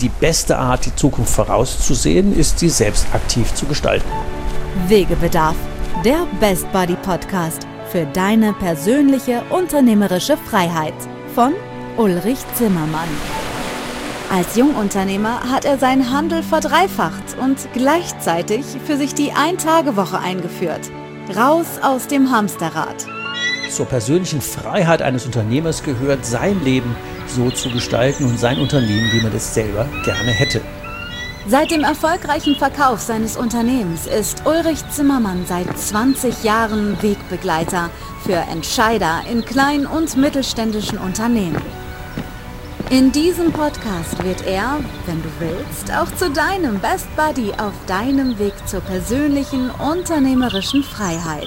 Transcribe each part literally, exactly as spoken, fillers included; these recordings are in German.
die beste Art, die Zukunft vorauszusehen, ist, sie selbst aktiv zu gestalten. Wegebedarf, der Best Buddy Podcast für deine persönliche unternehmerische Freiheit von Ulrich Zimmermann. Als Jungunternehmer hat er seinen Handel verdreifacht und gleichzeitig für sich die Ein-Tage-Woche eingeführt. Raus aus dem Hamsterrad. Zur persönlichen Freiheit eines Unternehmers gehört, sein Leben so zu gestalten und sein Unternehmen, wie man es selber gerne hätte. Seit dem erfolgreichen Verkauf seines Unternehmens ist Ulrich Zimmermann seit zwanzig Jahren Wegbegleiter für Entscheider in kleinen und mittelständischen Unternehmen. In diesem Podcast wird er, wenn du willst, auch zu deinem Best Buddy auf deinem Weg zur persönlichen unternehmerischen Freiheit.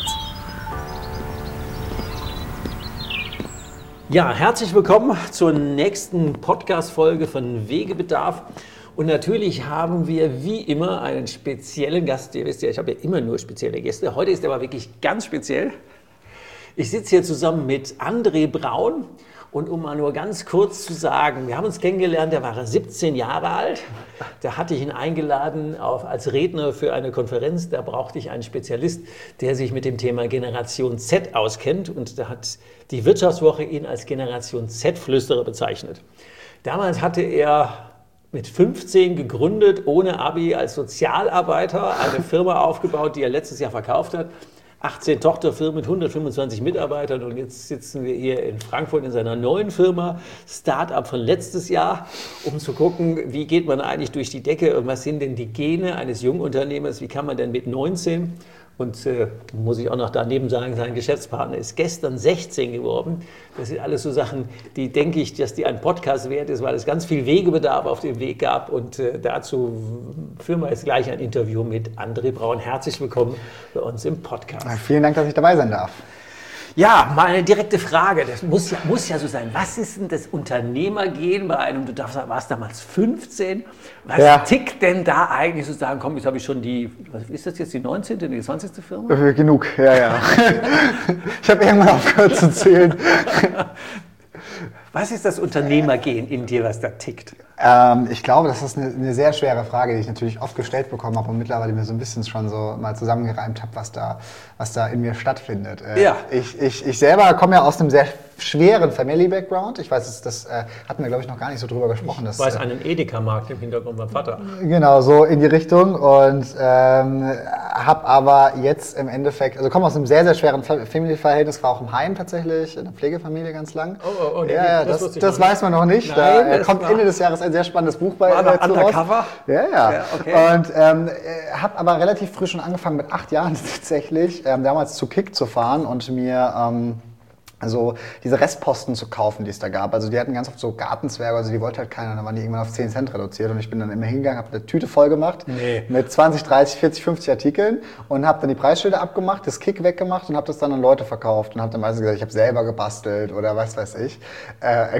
Ja, herzlich willkommen zur nächsten Podcast-Folge von Wegebedarf. Und natürlich haben wir wie immer einen speziellen Gast. Ihr wisst ja, ich habe ja immer nur spezielle Gäste. Heute ist er aber wirklich ganz speziell. Ich sitze hier zusammen mit André Braun. Und um mal nur ganz kurz zu sagen, wir haben uns kennengelernt, da war er siebzehn Jahre alt. Da hatte ich ihn eingeladen auf, als Redner für eine Konferenz. Da brauchte ich einen Spezialist, der sich mit dem Thema Generation Z auskennt. Und da hat die Wirtschaftswoche ihn als Generation Z-Flüsterer bezeichnet. Damals hatte er mit fünfzehn gegründet, ohne Abi, als Sozialarbeiter eine Firma aufgebaut, die er letztes Jahr verkauft hat. achtzehn Tochterfirmen mit hundertfünfundzwanzig Mitarbeitern und jetzt sitzen wir hier in Frankfurt in seiner neuen Firma, Start-up von letztes Jahr, um zu gucken, wie geht man eigentlich durch die Decke und was sind denn die Gene eines Jungunternehmers, wie kann man denn mit neunzehn, und äh, muss ich auch noch daneben sagen, sein Geschäftspartner ist gestern sechzehn geworden. Das sind alles so Sachen, die denke ich, dass die ein Podcast wert ist, weil es ganz viel Wegebedarf auf dem Weg gab. Und äh, dazu führen wir jetzt gleich ein Interview mit André Braun. Herzlich willkommen bei uns im Podcast. Ja, vielen Dank, dass ich dabei sein darf. Ja, mal eine direkte Frage. Das muss ja, muss ja so sein. Was ist denn das Unternehmergehen bei einem, du darfst, warst damals fünfzehn, was ja. tickt denn da eigentlich sozusagen, komm, jetzt habe ich schon die, was ist das jetzt, die neunzehnte, die zwanzigste Firma? Äh, genug, ja, ja. Ich habe irgendwann aufgehört zu zählen. Was ist das Unternehmergehen in dir, was da tickt? Ähm, ich glaube, das ist eine, eine sehr schwere Frage, die ich natürlich oft gestellt bekommen habe und mittlerweile mir so ein bisschen schon so mal zusammengereimt habe, was da, was da in mir stattfindet. Äh, ja. ich, ich, ich selber komme ja aus einem sehr schweren Family-Background. Ich weiß, das, das äh, hatten wir, glaube ich, noch gar nicht so drüber gesprochen. Ich weiß, einen Edeka-Markt im Hintergrund beim Vater. Genau, so in die Richtung und ähm, habe aber jetzt im Endeffekt, also komme aus einem sehr, sehr schweren Family-Verhältnis, war auch im Heim tatsächlich, in der Pflegefamilie ganz lang. Oh, oh, oh, ja, ja, das, das, das weiß man noch nicht. Nein, da kommt Ende des Jahres ein sehr spannendes Buch bei war noch äh, Undercover? Ja, ja. ja okay. Und ähm, habe aber relativ früh schon angefangen, mit acht Jahren tatsächlich, ähm, damals zu Kick zu fahren und mir ähm, also diese Restposten zu kaufen, die es da gab. Also die hatten ganz oft so Gartenzwerge, also die wollte halt keiner, dann waren die irgendwann auf zehn Cent reduziert und ich bin dann immer hingegangen, habe eine Tüte voll gemacht nee. mit zwanzig, dreißig, vierzig, fünfzig Artikeln und habe dann die Preisschilder abgemacht, das Kick weggemacht und habe das dann an Leute verkauft und habe dann meistens gesagt, ich habe selber gebastelt oder was weiß ich. Äh,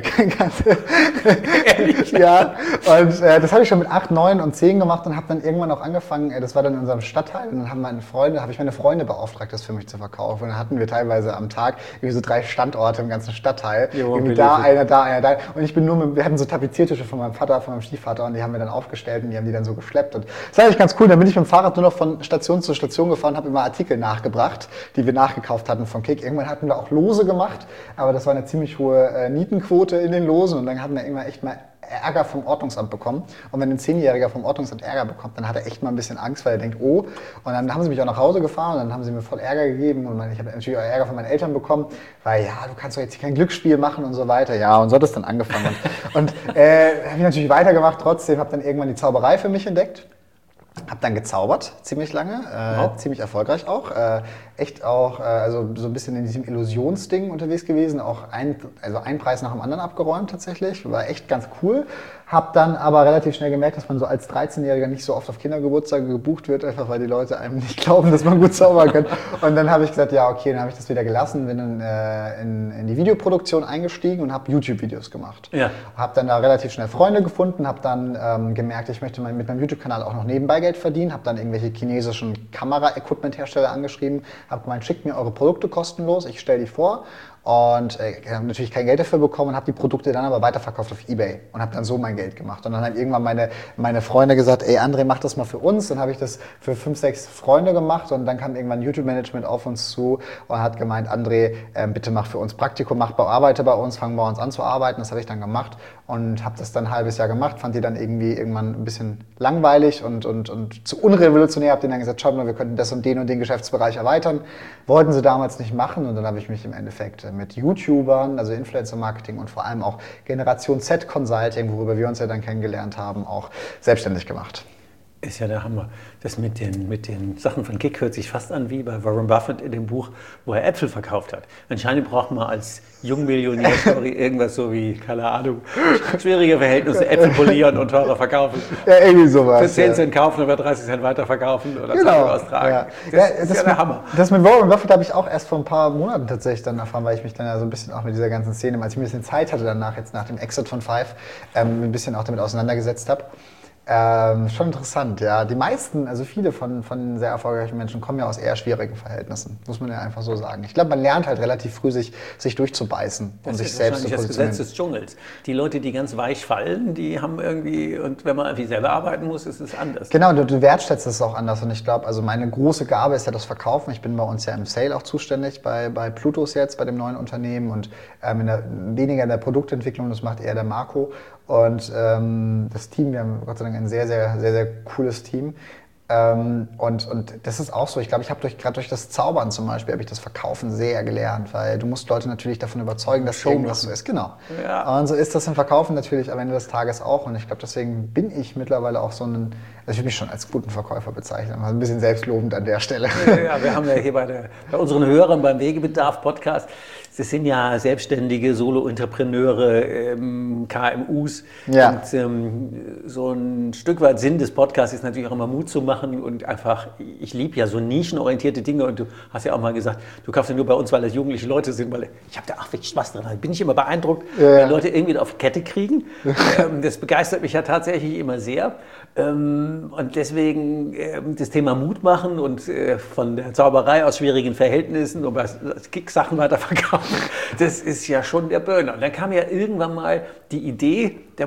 Ehrlich? Ja, und äh, das habe ich schon mit acht, neun und zehn gemacht und habe dann irgendwann auch angefangen, äh, das war dann in unserem Stadtteil und dann haben meine Freunde, habe ich meine Freunde beauftragt, das für mich zu verkaufen und dann hatten wir teilweise am Tag irgendwie so drei Standorte im ganzen Stadtteil. Jo, irgendwie da einer, da einer, da. Und ich bin nur mit, wir hatten so Tapeziertische von meinem Vater, von meinem Stiefvater und die haben wir dann aufgestellt und die haben die dann so geschleppt. Und das war eigentlich ganz cool. Dann bin ich mit dem Fahrrad nur noch von Station zu Station gefahren, habe immer Artikel nachgebracht, die wir nachgekauft hatten von Kick. Irgendwann hatten wir auch Lose gemacht, aber das war eine ziemlich hohe äh, Nietenquote in den Losen und dann hatten wir irgendwann echt mal Ärger vom Ordnungsamt bekommen. Und wenn ein Zehnjähriger vom Ordnungsamt Ärger bekommt, dann hat er echt mal ein bisschen Angst, weil er denkt, oh. Und dann haben sie mich auch nach Hause gefahren und dann haben sie mir voll Ärger gegeben. Und ich habe natürlich auch Ärger von meinen Eltern bekommen, weil ja, du kannst doch jetzt hier kein Glücksspiel machen und so weiter. Ja, und so hat es dann angefangen. Und, und äh, habe ich natürlich weitergemacht trotzdem, habe dann irgendwann die Zauberei für mich entdeckt. Hab dann gezaubert, ziemlich lange, äh, wow. ziemlich erfolgreich auch. Äh, echt auch, äh, also so ein bisschen in diesem Illusionsding unterwegs gewesen. Auch ein, also einen Preis nach dem anderen abgeräumt tatsächlich. War echt ganz cool. Hab dann aber relativ schnell gemerkt, dass man so als dreizehnjähriger nicht so oft auf Kindergeburtstage gebucht wird, einfach weil die Leute einem nicht glauben, dass man gut zaubern kann. Und dann habe ich gesagt, ja okay, dann habe ich das wieder gelassen, bin dann äh, in, in die Videoproduktion eingestiegen und habe YouTube-Videos gemacht. Ja. Habe dann da relativ schnell Freunde gefunden, habe dann ähm, gemerkt, ich möchte mein, mit meinem YouTube-Kanal auch noch nebenbei Geld verdienen, habe dann irgendwelche chinesischen Kamera-Equipment-Hersteller angeschrieben, habe gemeint, schickt mir eure Produkte kostenlos, ich stelle die vor. und äh, habe natürlich kein Geld dafür bekommen und habe die Produkte dann aber weiterverkauft auf eBay und habe dann so mein Geld gemacht. Und dann haben irgendwann meine, meine Freunde gesagt, ey André, mach das mal für uns. Dann habe ich das für fünf, sechs Freunde gemacht und dann kam irgendwann YouTube-Management auf uns zu und hat gemeint, André, äh, bitte mach für uns Praktikum, mach, arbeite bei uns, fang bei uns an zu arbeiten. Das habe ich dann gemacht und habe das dann ein halbes Jahr gemacht, fand die dann irgendwie irgendwann ein bisschen langweilig und, und, und zu unrevolutionär, habe denen dann gesagt, schaut mal, wir könnten das und den und den Geschäftsbereich erweitern. Wollten sie damals nicht machen und dann habe ich mich im Endeffekt mit YouTubern, also Influencer-Marketing und vor allem auch Generation Z Consulting, worüber wir uns ja dann kennengelernt haben, auch selbstständig gemacht. Ist ja der Hammer. Das mit den, mit den Sachen von Kick hört sich fast an wie bei Warren Buffett in dem Buch, wo er Äpfel verkauft hat. Anscheinend braucht man als Jungmillionär irgendwas so wie, keine Ahnung, schwierige Verhältnisse, Äpfel polieren und teurer verkaufen. Ja, irgendwie sowas. Für zehn ja. Cent kaufen und für dreißig Cent weiterverkaufen oder genau. austragen. Ja. Das, ja, ist das ja der mit, Hammer. Das mit Warren Buffett habe ich auch erst vor ein paar Monaten tatsächlich dann erfahren, weil ich mich dann ja so ein bisschen auch mit dieser ganzen Szene, als ich ein bisschen Zeit hatte danach, jetzt nach dem Exit von Five, ähm, ein bisschen auch damit auseinandergesetzt habe. Ähm, schon interessant, ja. Die meisten, also viele von, von sehr erfolgreichen Menschen kommen ja aus eher schwierigen Verhältnissen, muss man ja einfach so sagen. Ich glaube, man lernt halt relativ früh, sich, sich durchzubeißen und das sich ist selbst zu das positionieren. Gesetz des Dschungels. Die Leute, die ganz weich fallen, die haben irgendwie, und wenn man irgendwie selber arbeiten muss, ist es anders. Genau, du, du wertschätzt es auch anders und ich glaube, also meine große Gabe ist ja das Verkaufen. Ich bin bei uns ja im Sale auch zuständig, bei, bei Plutos jetzt, bei dem neuen Unternehmen und ähm, in der, weniger in der Produktentwicklung, das macht eher der Marco. Und ähm, das Team, wir haben Gott sei Dank ein sehr, sehr, sehr, sehr cooles Team. Ähm, und, und das ist auch so, ich glaube, ich habe durch, gerade durch das Zaubern zum Beispiel, habe ich das Verkaufen sehr gelernt, weil du musst Leute natürlich davon überzeugen, dass irgendwas so ist. Genau. Ja. Und so ist das im Verkaufen natürlich am Ende des Tages auch. Und ich glaube, deswegen bin ich mittlerweile auch so ein, also ich würde mich schon als guten Verkäufer bezeichnen, also ein bisschen selbstlobend an der Stelle. Ja, wir haben ja hier bei, der, bei unseren Hörern beim Wegebedarf-Podcast, das sind ja selbstständige Solo-Entrepreneure, ähm, K M Us. Ja. Und ähm, so ein Stück weit Sinn des Podcasts ist natürlich auch immer Mut zu machen und einfach, ich liebe ja so nischenorientierte Dinge und du hast ja auch mal gesagt, du kaufst ja nur bei uns, weil das jugendliche Leute sind, weil ich habe da auch wirklich Spaß dran. Da bin ich immer beeindruckt, ja. wenn Leute irgendwie auf die Kette kriegen. ähm, das begeistert mich ja tatsächlich immer sehr. Ähm, und deswegen äh, das Thema Mut machen und äh, von der Zauberei aus schwierigen Verhältnissen und Kick-Sachen weiterverkaufen, das ist ja schon der Burner. Und dann kam ja irgendwann mal die Idee, der,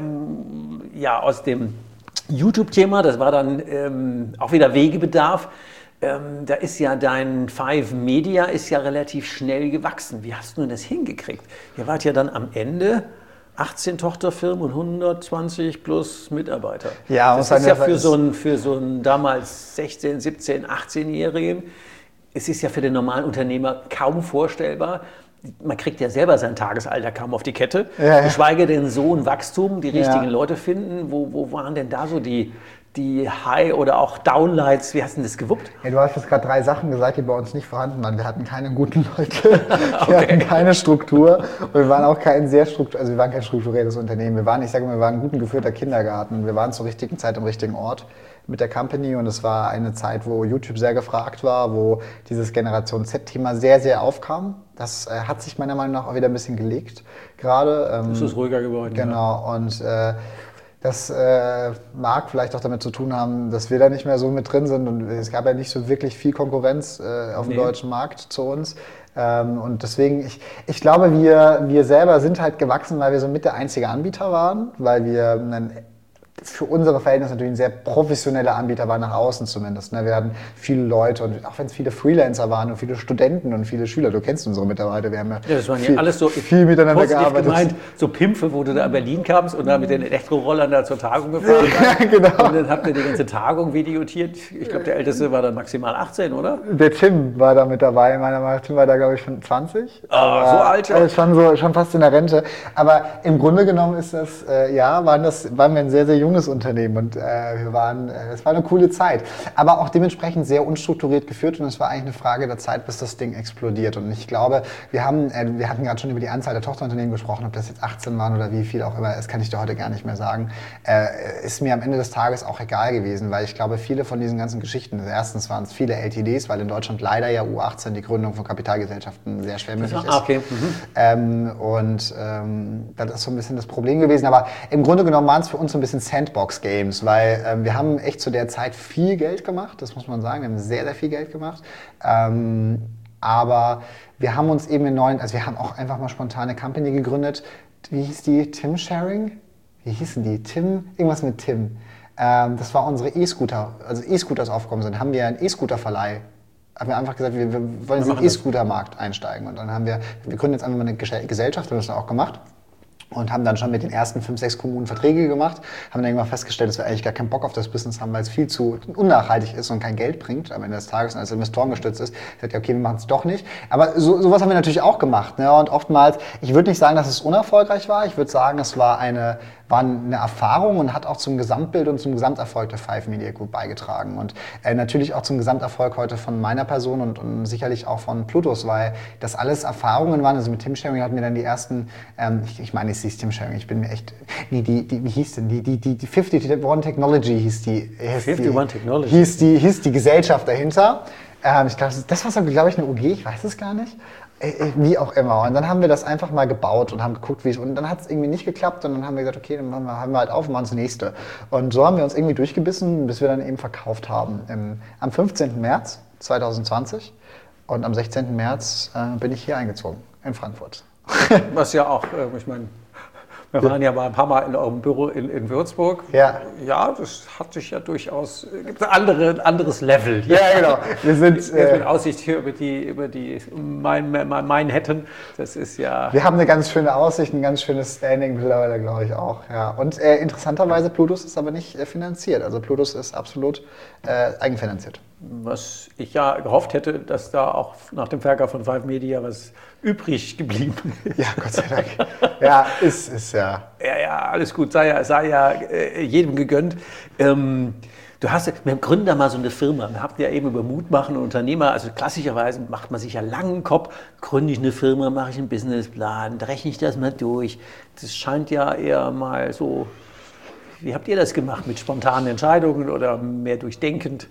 ja, aus dem YouTube-Thema, das war dann ähm, auch wieder Wegebedarf. Ähm, da ist ja dein Five Media ist ja relativ schnell gewachsen. Wie hast du denn das hingekriegt? Ihr wart ja dann am Ende achtzehn Tochterfirmen und hundertzwanzig plus Mitarbeiter. Ja, das ist ja für so einen für so einen damals sechzehn, siebzehn, achtzehnjährigen, es ist ja für den normalen Unternehmer kaum vorstellbar. Man kriegt ja selber sein Tagesalter kaum auf die Kette, ja, ja. geschweige denn so ein Wachstum, die richtigen ja. Leute finden. Wo, wo waren denn da so die, die High- oder auch Downlights? Wie hast du denn das gewuppt? Ja, du hast jetzt gerade drei Sachen gesagt, die bei uns nicht vorhanden waren. Wir hatten keine guten Leute, Okay. wir hatten keine Struktur und wir waren auch kein sehr struktur, also wir waren kein strukturiertes Unternehmen. Wir waren, ich sage mal, wir waren ein gut geführter Kindergarten. Wir waren zur richtigen Zeit am richtigen Ort mit der Company und es war eine Zeit, wo YouTube sehr gefragt war, wo dieses Generation Z-Thema sehr, sehr aufkam. Das äh, hat sich meiner Meinung nach auch wieder ein bisschen gelegt gerade. Ähm, Es ist ruhiger geworden. Genau, ja. und äh, das äh, mag vielleicht auch damit zu tun haben, dass wir da nicht mehr so mit drin sind und es gab ja nicht so wirklich viel Konkurrenz äh, auf dem Nee. deutschen Markt zu uns. Ähm, und deswegen, ich, ich glaube, wir, wir selber sind halt gewachsen, weil wir so mit der einzige Anbieter waren, weil wir einen für unsere Verhältnisse natürlich ein sehr professioneller Anbieter war, nach außen zumindest. Wir hatten viele Leute und auch wenn es viele Freelancer waren und viele Studenten und viele Schüler, du kennst unsere Mitarbeiter, wir haben ja, Ja, das waren viel, ja alles so viel miteinander positiv gearbeitet. gemeint, so Pimpfe, wo du da in Berlin kamst und da mit den Elektrorollern da zur Tagung gefahren Ja, bist. genau. Und dann habt ihr die ganze Tagung videotiert. Ich glaube, der Älteste war dann maximal achtzehn, oder? Der Tim war da mit dabei, meiner Meinung nach, Tim war da glaube ich schon zwanzig. Ah, so alt schon? Also schon, so, schon fast in der Rente. Aber im Grunde genommen ist das, äh, ja, waren, das, waren wir ein sehr, sehr junges Unternehmen und äh, wir waren, äh, es war eine coole Zeit. Aber auch dementsprechend sehr unstrukturiert geführt und es war eigentlich eine Frage der Zeit, bis das Ding explodiert. Und ich glaube, wir haben, äh, wir hatten gerade schon über die Anzahl der Tochterunternehmen gesprochen, ob das jetzt achtzehn waren oder wie viel auch immer, das kann ich dir heute gar nicht mehr sagen. Äh, ist mir am Ende des Tages auch egal gewesen, weil ich glaube, viele von diesen ganzen Geschichten, erstens waren es viele L T Ds, weil in Deutschland leider ja U achtzehn die Gründung von Kapitalgesellschaften sehr schwer möglich ist. Ah, okay. Mhm. Ähm, und ähm, das ist so ein bisschen das Problem gewesen. Aber im Grunde genommen waren es für uns so ein bisschen Sandbox-Games, weil ähm, wir haben echt zu der Zeit viel Geld gemacht, das muss man sagen. Wir haben sehr, sehr viel Geld gemacht. Ähm, aber wir haben uns eben in neuen, also wir haben auch einfach mal spontan eine Company gegründet. Wie hieß die? Tim Sharing? Wie hießen die? Tim? Irgendwas mit Tim. Ähm, das war unsere E-Scooter, also E-Scooters aufgekommen sind, haben wir einen E-Scooter-Verleih. Haben wir einfach gesagt, wir, wir wollen in den E-Scooter-Markt einsteigen. Und dann haben wir, wir gründen jetzt einfach mal eine Gesellschaft, haben das dann auch gemacht. Und haben dann schon mit den ersten fünf, sechs Kommunen Verträge gemacht, haben dann irgendwann festgestellt, dass wir eigentlich gar keinen Bock auf das Business haben, weil es viel zu unnachhaltig ist und kein Geld bringt am Ende des Tages und als Investoren gestützt ist. Ich sagte, okay, wir machen es doch nicht. Aber so, sowas haben wir natürlich auch gemacht. Ne? Und oftmals, ich würde nicht sagen, dass es unerfolgreich war, ich würde sagen, es war eine, war eine Erfahrung und hat auch zum Gesamtbild und zum Gesamterfolg der Five Media Group beigetragen. Und äh, natürlich auch zum Gesamterfolg heute von meiner Person und, und sicherlich auch von Plutus, weil das alles Erfahrungen waren. Also mit Tim Sharing hatten wir dann die ersten, ähm, ich, ich meine, es hieß Tim Sharing, ich bin mir echt, nee, die, die, wie hieß denn, die, die, die, die fifty-one Technology hieß die, fifty-one Technology? Hieß die, hieß die Gesellschaft dahinter. Ähm, ich glaube, das war so, glaube ich, eine U G, ich weiß es gar nicht. Wie auch immer. Und dann haben wir das einfach mal gebaut und haben geguckt, wie es, und dann hat es irgendwie nicht geklappt und dann haben wir gesagt, okay, dann haben wir halt auf und machen das nächste. Und so haben wir uns irgendwie durchgebissen, bis wir dann eben verkauft haben. Im, am fünfzehnten März zweitausendzwanzig und am sechzehnten März äh, bin ich hier eingezogen, in Frankfurt. Was ja auch, äh, ich meine, wir waren ja mal ein paar Mal in eurem Büro in, in Würzburg. Ja. Ja, das hat sich ja durchaus, gibt ein andere, ein anderes Level. Ja, genau. Wir sind Jetzt mit Aussicht hier über die, über die Main, Manhattan. Das ist ja. Wir haben eine ganz schöne Aussicht, ein ganz schönes Standing mittlerweile, glaube ich auch. Ja. Und äh, interessanterweise, Plutus ist aber nicht äh, finanziert. Also Plutus ist absolut äh, eigenfinanziert. Was ich ja gehofft hätte, dass da auch nach dem Verkauf von Five Media was übrig geblieben ist. Ja, Gott sei Dank. Ja, ist, ist ja. Ja, ja, alles gut, sei ja, sei ja äh, jedem gegönnt. Ähm, du hast, wir gründen da mal so eine Firma. Wir habt ja eben über Mut machen und Unternehmer. Also klassischerweise macht man sich ja langen Kopf, gründe ich eine Firma, mache ich einen Businessplan, rechne ich das mal durch. Das scheint ja eher mal so. Wie habt ihr das gemacht? Mit spontanen Entscheidungen oder mehr durchdenkend?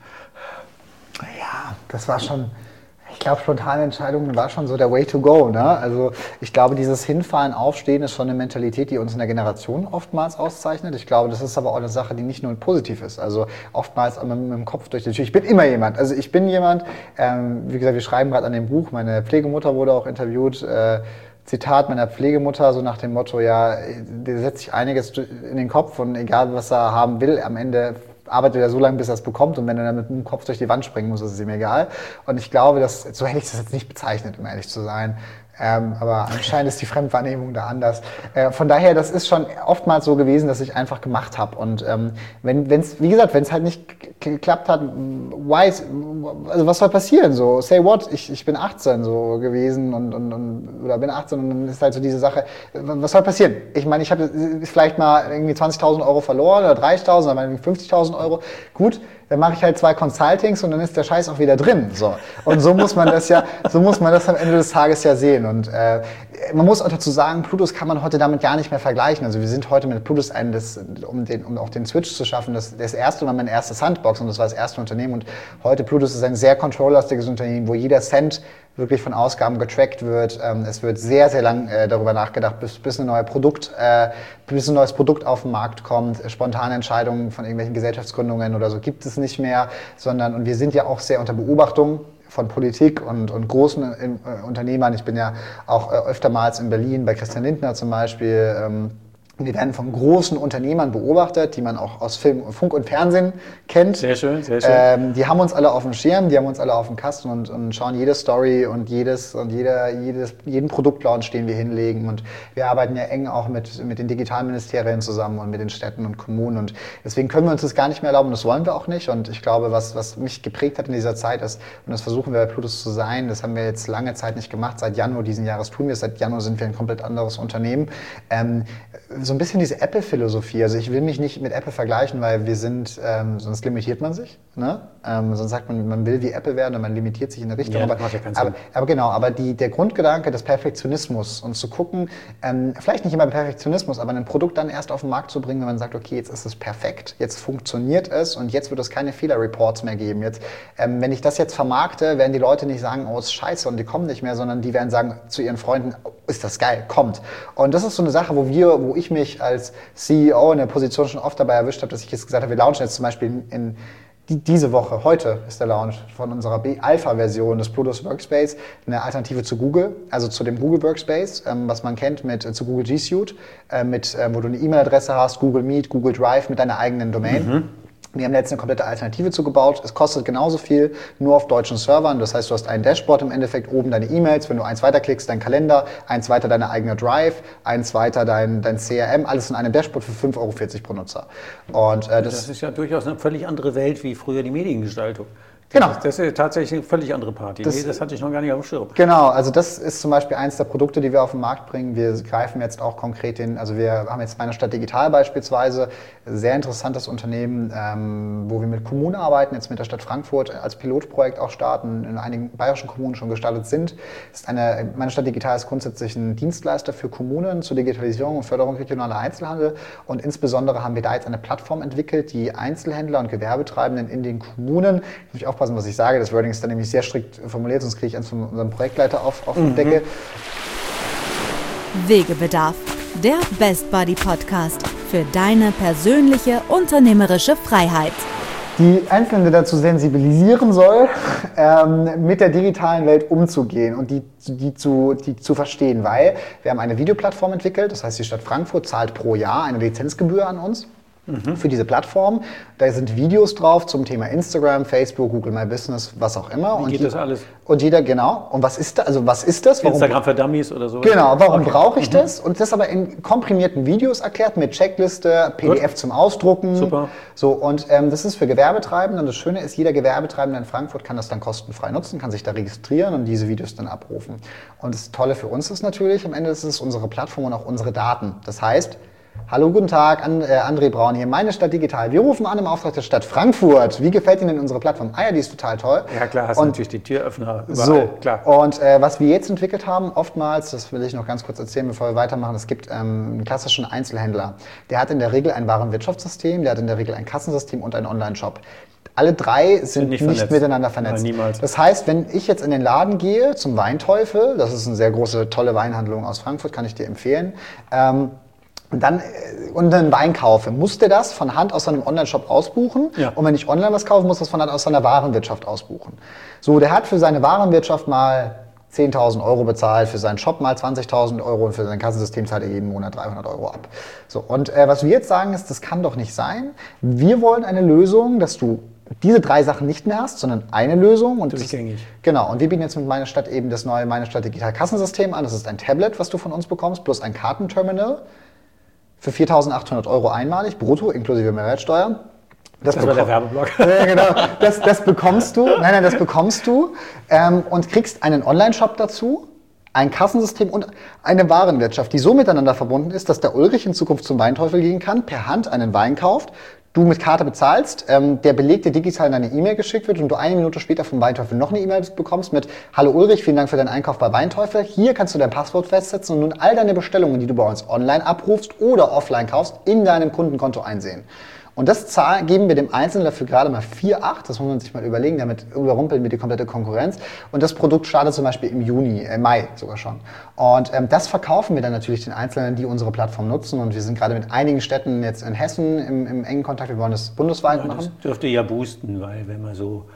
Ja, das war schon, ich glaube, spontane Entscheidungen war schon so der Way to go. Ne? Also ich glaube, dieses Hinfallen, Aufstehen ist schon eine Mentalität, die uns in der Generation oftmals auszeichnet. Ich glaube, das ist aber auch eine Sache, die nicht nur positiv ist. Also oftmals mit, mit dem Kopf durch die Tür. Ich bin immer jemand. Also ich bin jemand, ähm, wie gesagt, wir schreiben gerade an dem Buch, meine Pflegemutter wurde auch interviewt, äh, Zitat meiner Pflegemutter, so nach dem Motto, ja, der setzt sich einiges in den Kopf und egal, was er haben will, am Ende arbeitet er so lange, bis er es bekommt und wenn er dann mit dem Kopf durch die Wand springen muss, ist es ihm egal. Und ich glaube, dass, so hätte ich das jetzt nicht bezeichnet, um ehrlich zu sein. Ähm, aber anscheinend ist die Fremdwahrnehmung da anders. Äh, von daher, das ist schon oftmals so gewesen, dass ich einfach gemacht habe. Und ähm, wenn es, wie gesagt, wenn es halt nicht geklappt hat, why, also was soll passieren? So, say what? Ich, ich bin achtzehn so gewesen und, und, und oder bin achtzehn und dann ist halt so diese Sache, was soll passieren? Ich meine, ich habe vielleicht mal irgendwie zwanzigtausend Euro verloren oder dreißigtausend oder irgendwie fünfzigtausend Euro. Gut. Dann mache ich halt zwei Consultings und dann ist der Scheiß auch wieder drin. So. Und so muss man das ja, so muss man das am Ende des Tages ja sehen. Und äh, man muss auch dazu sagen, Plutus kann man heute damit gar nicht mehr vergleichen. Also wir sind heute mit Plutus ein, das, um, den, um auch den Switch zu schaffen, das, das erste war mein erstes Sandbox und das war das erste Unternehmen. Und heute Plutus ist ein sehr controllastiges Unternehmen, wo jeder Cent wirklich von Ausgaben getrackt wird. Es wird sehr, sehr lang äh, darüber nachgedacht, bis, bis, ein neue Produkt, äh, bis ein neues Produkt auf den Markt kommt. Spontane Entscheidungen von irgendwelchen Gesellschaftsgründungen oder so gibt es nicht mehr, sondern, und wir sind ja auch sehr unter Beobachtung von Politik und, und großen äh, Unternehmern. Ich bin ja auch äh, öftermals in Berlin bei Christian Lindner zum Beispiel. Ähm, Wir werden von großen Unternehmern beobachtet, die man auch aus Film, Funk und Fernsehen kennt. Sehr schön, sehr schön. Ähm, die haben uns alle auf dem Schirm, die haben uns alle auf dem Kasten und, und schauen jede Story und jedes und jeder, jedes, jeden Produktlaunch, den wir hinlegen. Und wir arbeiten ja eng auch mit, mit den Digitalministerien zusammen und mit den Städten und Kommunen. Und deswegen können wir uns das gar nicht mehr erlauben, das wollen wir auch nicht. Und ich glaube, was, was mich geprägt hat in dieser Zeit ist, und das versuchen wir bei Plutus zu sein, das haben wir jetzt lange Zeit nicht gemacht. Seit Januar diesen Jahres tun wir es. Seit Januar sind wir ein komplett anderes Unternehmen. Ähm, so ein bisschen diese Apple-Philosophie. Also ich will mich nicht mit Apple vergleichen, weil wir sind, ähm, sonst limitiert man sich. Ne? Ähm, sonst sagt man, man will wie Apple werden und man limitiert sich in eine Richtung. Ja, aber, macht ja keinen aber, Sinn. aber genau, aber die, der Grundgedanke des Perfektionismus und zu gucken, ähm, vielleicht nicht immer Perfektionismus, aber ein Produkt dann erst auf den Markt zu bringen, wenn man sagt, okay, jetzt ist es perfekt, jetzt funktioniert es und jetzt wird es keine Fehler-Reports mehr geben. Jetzt, ähm, wenn ich das jetzt vermarkte, werden die Leute nicht sagen, oh, ist scheiße und die kommen nicht mehr, sondern die werden sagen zu ihren Freunden, oh, ist das geil, kommt. Und das ist so eine Sache, wo wir, wo ich mich als C E O in der Position schon oft dabei erwischt habe, dass ich jetzt gesagt habe, wir launchen jetzt zum Beispiel in Die, diese Woche, heute ist der Launch von unserer Alpha-Version des Plutus Workspace, eine Alternative zu Google, also zu dem Google Workspace, ähm, was man kennt mit, äh, zu Google G Suite, äh, mit, äh, wo du eine E-Mail-Adresse hast, Google Meet, Google Drive mit deiner eigenen Domain. Mhm. Wir haben jetzt eine komplette Alternative zugebaut. Es kostet genauso viel, nur auf deutschen Servern. Das heißt, du hast ein Dashboard im Endeffekt, oben deine E-Mails, wenn du eins weiterklickst, dein Kalender, eins weiter deine eigene Drive, eins weiter dein, dein C R M, alles in einem Dashboard für fünf Euro vierzig pro Nutzer. Und, äh, das, das ist ja durchaus eine völlig andere Welt wie früher die Mediengestaltung. Genau. Das ist, das ist tatsächlich eine völlig andere Party. Das, nee, das hatte ich noch gar nicht auf dem Schirm. Genau, also das ist zum Beispiel eins der Produkte, die wir auf den Markt bringen. Wir greifen jetzt auch konkret den, also wir haben jetzt meine Stadt Digital beispielsweise, sehr interessantes Unternehmen, ähm, wo wir mit Kommunen arbeiten, jetzt mit der Stadt Frankfurt als Pilotprojekt auch starten, in einigen bayerischen Kommunen schon gestartet sind. Ist eine, meine Stadt Digital ist grundsätzlich ein Dienstleister für Kommunen zur Digitalisierung und Förderung regionaler Einzelhandel und insbesondere haben wir da jetzt eine Plattform entwickelt, die Einzelhändler und Gewerbetreibenden in den Kommunen, muss ich aufpassen, was ich sage, das Wording ist dann nämlich sehr strikt formuliert, sonst kriege ich eins von unserem Projektleiter auf, auf mhm. die Decke. Wegebedarf, der Best Buddy Podcast für deine persönliche unternehmerische Freiheit. Die Einzelne dazu sensibilisieren soll, ähm, mit der digitalen Welt umzugehen und die, die, zu, die zu verstehen, weil wir haben eine Videoplattform entwickelt, das heißt die Stadt Frankfurt zahlt pro Jahr eine Lizenzgebühr an uns. Mhm. Für diese Plattform. Da sind Videos drauf zum Thema Instagram, Facebook, Google My Business, was auch immer. Wie und geht die, das alles? Und jeder, genau. Und was ist da, also was ist das? Warum, Instagram für Dummies oder so? Genau, warum okay. brauche ich mhm. das? Und das aber in komprimierten Videos erklärt, mit Checkliste, P D F Gut. Zum Ausdrucken. Super. So, und ähm, das ist für Gewerbetreibende. Und das Schöne ist, jeder Gewerbetreibende in Frankfurt kann das dann kostenfrei nutzen, kann sich da registrieren und diese Videos dann abrufen. Und das Tolle für uns ist natürlich, am Ende ist es unsere Plattform und auch unsere Daten. Das heißt, hallo, guten Tag, And, äh, André Braun hier, meine Stadt Digital. Wir rufen an im Auftrag der Stadt Frankfurt. Wie gefällt Ihnen denn unsere Plattform? Ah ja, die ist total toll. Ja klar, hast und, natürlich die Türöffner überall. So, klar. Und äh, was wir jetzt entwickelt haben, oftmals, das will ich noch ganz kurz erzählen, bevor wir weitermachen, es gibt ähm, einen klassischen Einzelhändler. Der hat in der Regel ein Warenwirtschaftssystem, der hat in der Regel ein Kassensystem und einen Online-Shop. Alle drei sind, sind nicht, nicht miteinander vernetzt. Nein, niemals. Das heißt, wenn ich jetzt in den Laden gehe, zum Weinteufel, das ist eine sehr große, tolle Weinhandlung aus Frankfurt, kann ich dir empfehlen, ähm, und dann und einen Wein kaufe, muss der das von Hand aus seinem Online-Shop ausbuchen. Ja. Und wenn ich online was kaufe, muss das von Hand aus seiner Warenwirtschaft ausbuchen. So, der hat für seine Warenwirtschaft mal zehntausend Euro bezahlt, für seinen Shop mal zwanzigtausend Euro und für sein Kassensystem zahlt er jeden Monat dreihundert Euro ab. So, und äh, was wir jetzt sagen ist, das kann doch nicht sein. Wir wollen eine Lösung, dass du diese drei Sachen nicht mehr hast, sondern eine Lösung. Und durchgängig. Das, genau. Und wir bieten jetzt mit Meine Stadt eben das neue Meine Stadt Digital Kassensystem an. Das ist ein Tablet, was du von uns bekommst, plus ein Kartenterminal. Für viertausendachthundert Euro einmalig, brutto, inklusive Mehrwertsteuer. Das, das war der Werbeblock. Ja, genau. Das, das bekommst du, nein, nein, das bekommst du ähm, und kriegst einen Online-Shop dazu, ein Kassensystem und eine Warenwirtschaft, die so miteinander verbunden ist, dass der Ulrich in Zukunft zum Weinteufel gehen kann, per Hand einen Wein kauft, du mit Karte bezahlst, ähm, der Beleg dir digital in deine E-Mail geschickt wird und du eine Minute später vom Weinteufel noch eine E-Mail bekommst mit Hallo Ulrich, vielen Dank für deinen Einkauf bei Weinteufel. Hier kannst du dein Passwort festsetzen und nun all deine Bestellungen, die du bei uns online abrufst oder offline kaufst, in deinem Kundenkonto einsehen. Und das Zahl geben wir dem Einzelnen dafür gerade mal vier Komma acht, das muss man sich mal überlegen, damit überrumpeln wir die komplette Konkurrenz. Und das Produkt startet zum Beispiel im Juni, äh, Mai sogar schon. Und ähm, das verkaufen wir dann natürlich den Einzelnen, die unsere Plattform nutzen. Und wir sind gerade mit einigen Städten jetzt in Hessen im, im engen Kontakt, wir wollen das bundesweit ja, machen. Das dürfte ja boosten, weil wenn man so...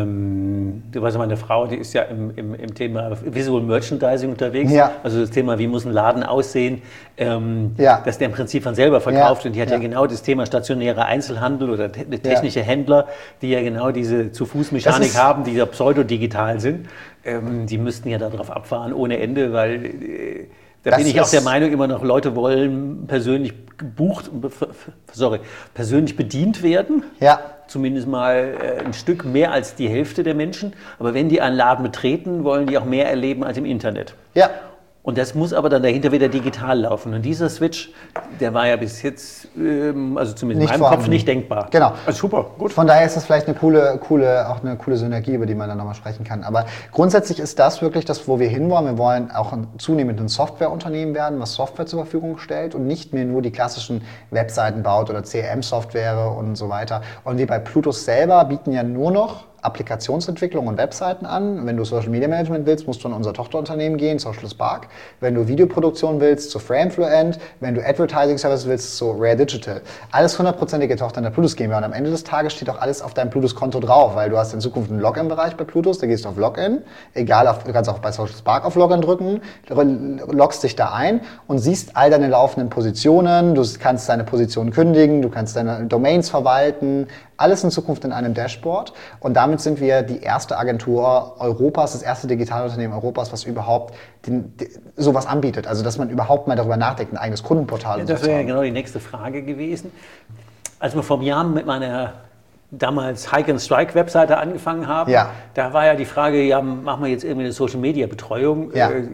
Ähm, du weißt, meine Frau, die ist ja im, im, im Thema Visual Merchandising unterwegs. Ja. Also das Thema, wie muss ein Laden aussehen, ähm, ja. dass der im Prinzip von selber verkauft. Ja. Und die hat ja. ja genau das Thema stationärer Einzelhandel oder te technische ja. Händler, die ja genau diese Zu-Fuß-Mechanik haben, die ja pseudodigital sind. Ähm, die müssten ja darauf abfahren ohne Ende, weil... Äh, Da das bin ich auch der Meinung, immer noch Leute wollen persönlich gebucht, sorry, persönlich bedient werden. Ja. Zumindest mal ein Stück mehr als die Hälfte der Menschen. Aber wenn die einen Laden betreten, wollen die auch mehr erleben als im Internet. Ja. Und das muss aber dann dahinter wieder digital laufen. Und dieser Switch, der war ja bis jetzt, ähm, also zumindest in meinem Kopf, nicht denkbar. Genau. Also super, gut. Von daher ist das vielleicht eine coole, coole, auch eine coole Synergie, über die man dann nochmal sprechen kann. Aber grundsätzlich ist das wirklich das, wo wir hinwollen. Wir wollen auch ein, zunehmend ein Softwareunternehmen werden, was Software zur Verfügung stellt und nicht mehr nur die klassischen Webseiten baut oder C R M-Software und so weiter. Und wir bei Plutus selber bieten ja nur noch Applikationsentwicklung und Webseiten an. Wenn du Social Media Management willst, musst du in unser Tochterunternehmen gehen, Social Spark. Wenn du Videoproduktion willst, zu Framefluent. Wenn du Advertising Service willst, zu Rare Digital. Alles hundertprozentige Tochter in der Plutus GmbH. Und am Ende des Tages steht auch alles auf deinem Plutus-Konto drauf, weil du hast in Zukunft einen Login-Bereich bei Plutus, da gehst du auf Login, egal, auf, du kannst auch bei Social Spark auf Login drücken, loggst dich da ein und siehst all deine laufenden Positionen, du kannst deine Positionen kündigen, du kannst deine Domains verwalten, alles in Zukunft in einem Dashboard. Und damit sind wir die erste Agentur Europas, das erste Digitalunternehmen Europas, was überhaupt den, die, sowas anbietet. Also, dass man überhaupt mal darüber nachdenkt, ein eigenes Kundenportal ja, zu haben. Das wäre ja genau die nächste Frage gewesen. Als wir vor Jahren mit meiner damals Hike and Strike Webseite angefangen haben, ja. da war ja die Frage, ja, machen wir jetzt irgendwie eine Social Media Betreuung? Ja. Äh,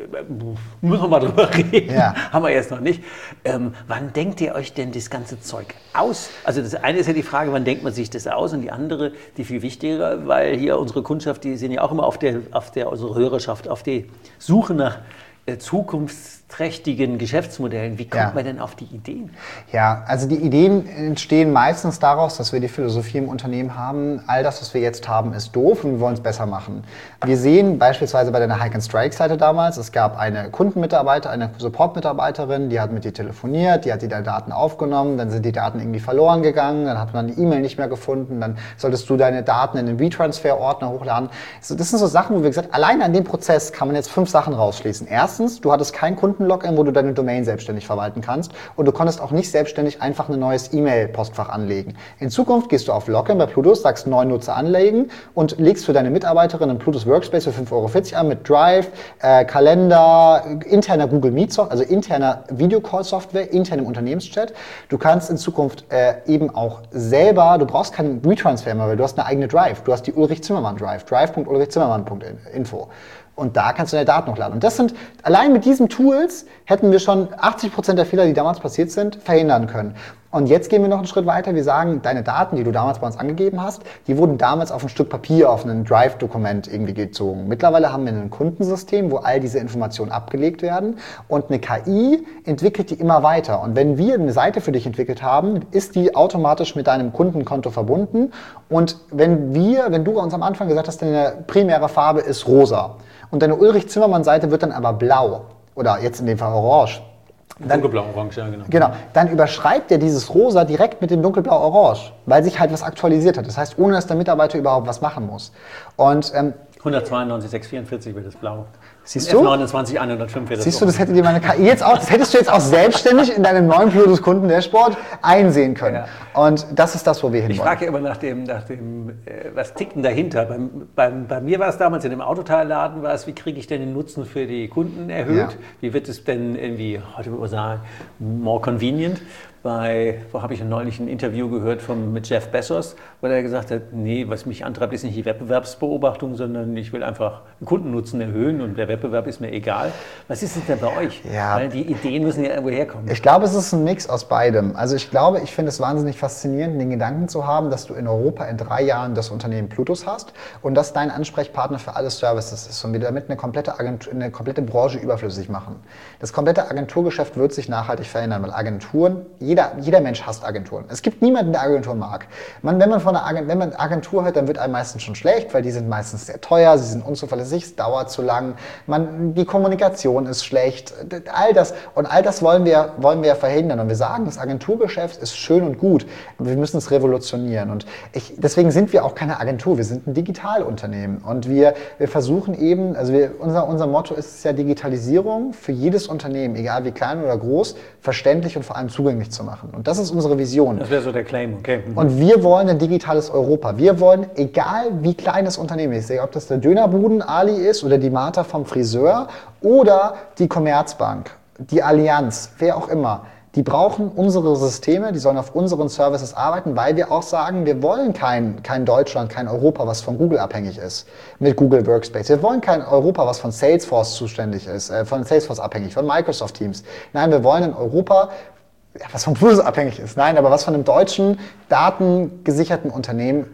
müssen wir mal drüber reden. Ja. Haben wir erst noch nicht. Ähm, wann denkt ihr euch denn das ganze Zeug aus? Also das eine ist ja die Frage, wann denkt man sich das aus? Und die andere, die viel wichtigere, weil hier unsere Kundschaft, die sind ja auch immer auf der, auf der unsere Hörerschaft, auf die Suche nach äh, zukunftsträchtigen Geschäftsmodellen. Wie kommt ja. man denn auf die Ideen? Ja, also die Ideen entstehen meistens daraus, dass wir die Philosophie im Unternehmen haben, all das, was wir jetzt haben, ist doof und wir wollen es besser machen. Wir sehen beispielsweise bei deiner Hike and Strike Seite damals, es gab eine Kundenmitarbeiter, eine Support-Mitarbeiterin, die hat mit dir telefoniert, die hat die deine Daten aufgenommen, dann sind die Daten irgendwie verloren gegangen, dann hat man die E-Mail nicht mehr gefunden, dann solltest du deine Daten in den WeTransfer-Ordner hochladen. Das sind so Sachen, wo wir gesagt haben, allein an dem Prozess kann man jetzt fünf Sachen rausschließen. Erstens, du hattest kein Kundenlogin, wo du deine Domain selbstständig verwalten kannst und du konntest auch nicht selbstständig einfach ein neues E-Mail-Postfach anlegen. In Zukunft gehst du auf Login bei Plutus, sagst neuen Nutzer anlegen und legst für deine Mitarbeiterin einen Plutus Workspace für fünf Euro vierzig an mit Drive, äh, Kalender, interner Google Meet Software, also interner Videocall-Software, internem Unternehmenschat. Du kannst in Zukunft äh, eben auch selber, du brauchst keinen WeTransfer mehr, weil du hast eine eigene Drive. Du hast die Ulrich Zimmermann Drive, drive punkt ulrich zimmermann punkt info. Und da kannst du deine Daten hochladen. Und das sind, allein mit diesen Tools hätten wir schon achtzig Prozent der Fehler, die damals passiert sind, verhindern können. Und jetzt gehen wir noch einen Schritt weiter. Wir sagen, deine Daten, die du damals bei uns angegeben hast, die wurden damals auf ein Stück Papier, auf ein Drive-Dokument irgendwie gezogen. Mittlerweile haben wir ein Kundensystem, wo all diese Informationen abgelegt werden. Und eine K I entwickelt die immer weiter. Und wenn wir eine Seite für dich entwickelt haben, ist die automatisch mit deinem Kundenkonto verbunden. Und wenn wir, wenn du uns am Anfang gesagt hast, deine primäre Farbe ist rosa und deine Ulrich-Zimmermann-Seite wird dann aber blau oder jetzt in dem Fall orange, Dann, Dunkelblau-Orange, ja genau. Genau, dann überschreibt er dieses Rosa direkt mit dem Dunkelblau-Orange, weil sich halt was aktualisiert hat. Das heißt, ohne dass der Mitarbeiter überhaupt was machen muss. Und ähm, hundertzweiundneunzig sechshundertvierundvierzig wird das Blau. Siehst F du? neunundzwanzig hundertfünf wird das Siehst du, das hätte dir meine K I jetzt auch, das hättest du jetzt auch selbstständig in deinem neuen Plutus-Kunden-Dashboard einsehen können. Ja. Und das ist das, wo wir hinwollen. Ich frage ja immer nach dem, nach dem äh, was tickt denn dahinter? Beim, beim, bei mir war es damals in dem Autoteilladen, war es, wie kriege ich denn den Nutzen für die Kunden erhöht? Ja. Wie wird es denn irgendwie, heute würde man sagen, more convenient? Bei, wo habe ich neulich ein Interview gehört von, mit Jeff Bezos, wo er gesagt hat, nee, was mich antreibt, ist nicht die Wettbewerbsbeobachtung, sondern ich will einfach den Kundennutzen erhöhen und der Wettbewerb ist mir egal. Was ist es denn bei euch? Ja. Weil die Ideen müssen ja irgendwo herkommen. Ich glaube, es ist ein Mix aus beidem. Also ich glaube, ich finde es wahnsinnig faszinierend, den Gedanken zu haben, dass du in Europa in drei Jahren das Unternehmen Plutus hast und das dein Ansprechpartner für alle Services ist und wir damit eine komplette, Agentur, eine komplette Branche überflüssig machen. Das komplette Agenturgeschäft wird sich nachhaltig verändern, weil Agenturen, Jeder, jeder Mensch hasst Agenturen. Es gibt niemanden, der Agenturen mag. Man, wenn, man von einer Agent, wenn man Agentur hört, dann wird einem meistens schon schlecht, weil die sind meistens sehr teuer, sie sind unzuverlässig, es dauert zu lang, man, die Kommunikation ist schlecht, all das. Und all das wollen wir, wollen wir verhindern. Und wir sagen, das Agenturgeschäft ist schön und gut, aber wir müssen es revolutionieren. Und ich, deswegen sind wir auch keine Agentur, wir sind ein Digitalunternehmen. Und wir, wir versuchen eben, also wir, unser, unser Motto ist es ja Digitalisierung für jedes Unternehmen, egal wie klein oder groß, verständlich und vor allem zugänglich zu machen. Und das ist unsere Vision. Das wäre so der Claim, okay. Mhm. Und wir wollen ein digitales Europa. Wir wollen, egal wie klein das Unternehmen ist, ob das der Dönerbuden Ali ist oder die Martha vom Friseur oder die Commerzbank, die Allianz, wer auch immer, die brauchen unsere Systeme, die sollen auf unseren Services arbeiten, weil wir auch sagen, wir wollen kein, kein Deutschland, kein Europa, was von Google abhängig ist, mit Google Workspace. Wir wollen kein Europa, was von Salesforce zuständig ist, äh, von Salesforce abhängig, von Microsoft Teams. Nein, wir wollen ein Europa, ja, was von Plutus abhängig ist. Nein, aber was von einem deutschen, datengesicherten Unternehmen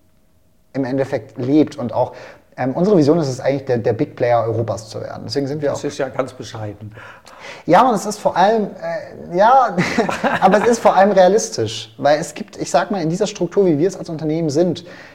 im Endeffekt lebt und auch Ähm, unsere Vision ist es eigentlich, der, der Big Player Europas zu werden. Deswegen sind wir das auch. Das ist ja ganz bescheiden. Ja, und es ist vor allem, äh, ja, aber es ist vor allem realistisch. Weil es gibt, ich sag mal, in dieser Struktur, wie wir es als Unternehmen sind,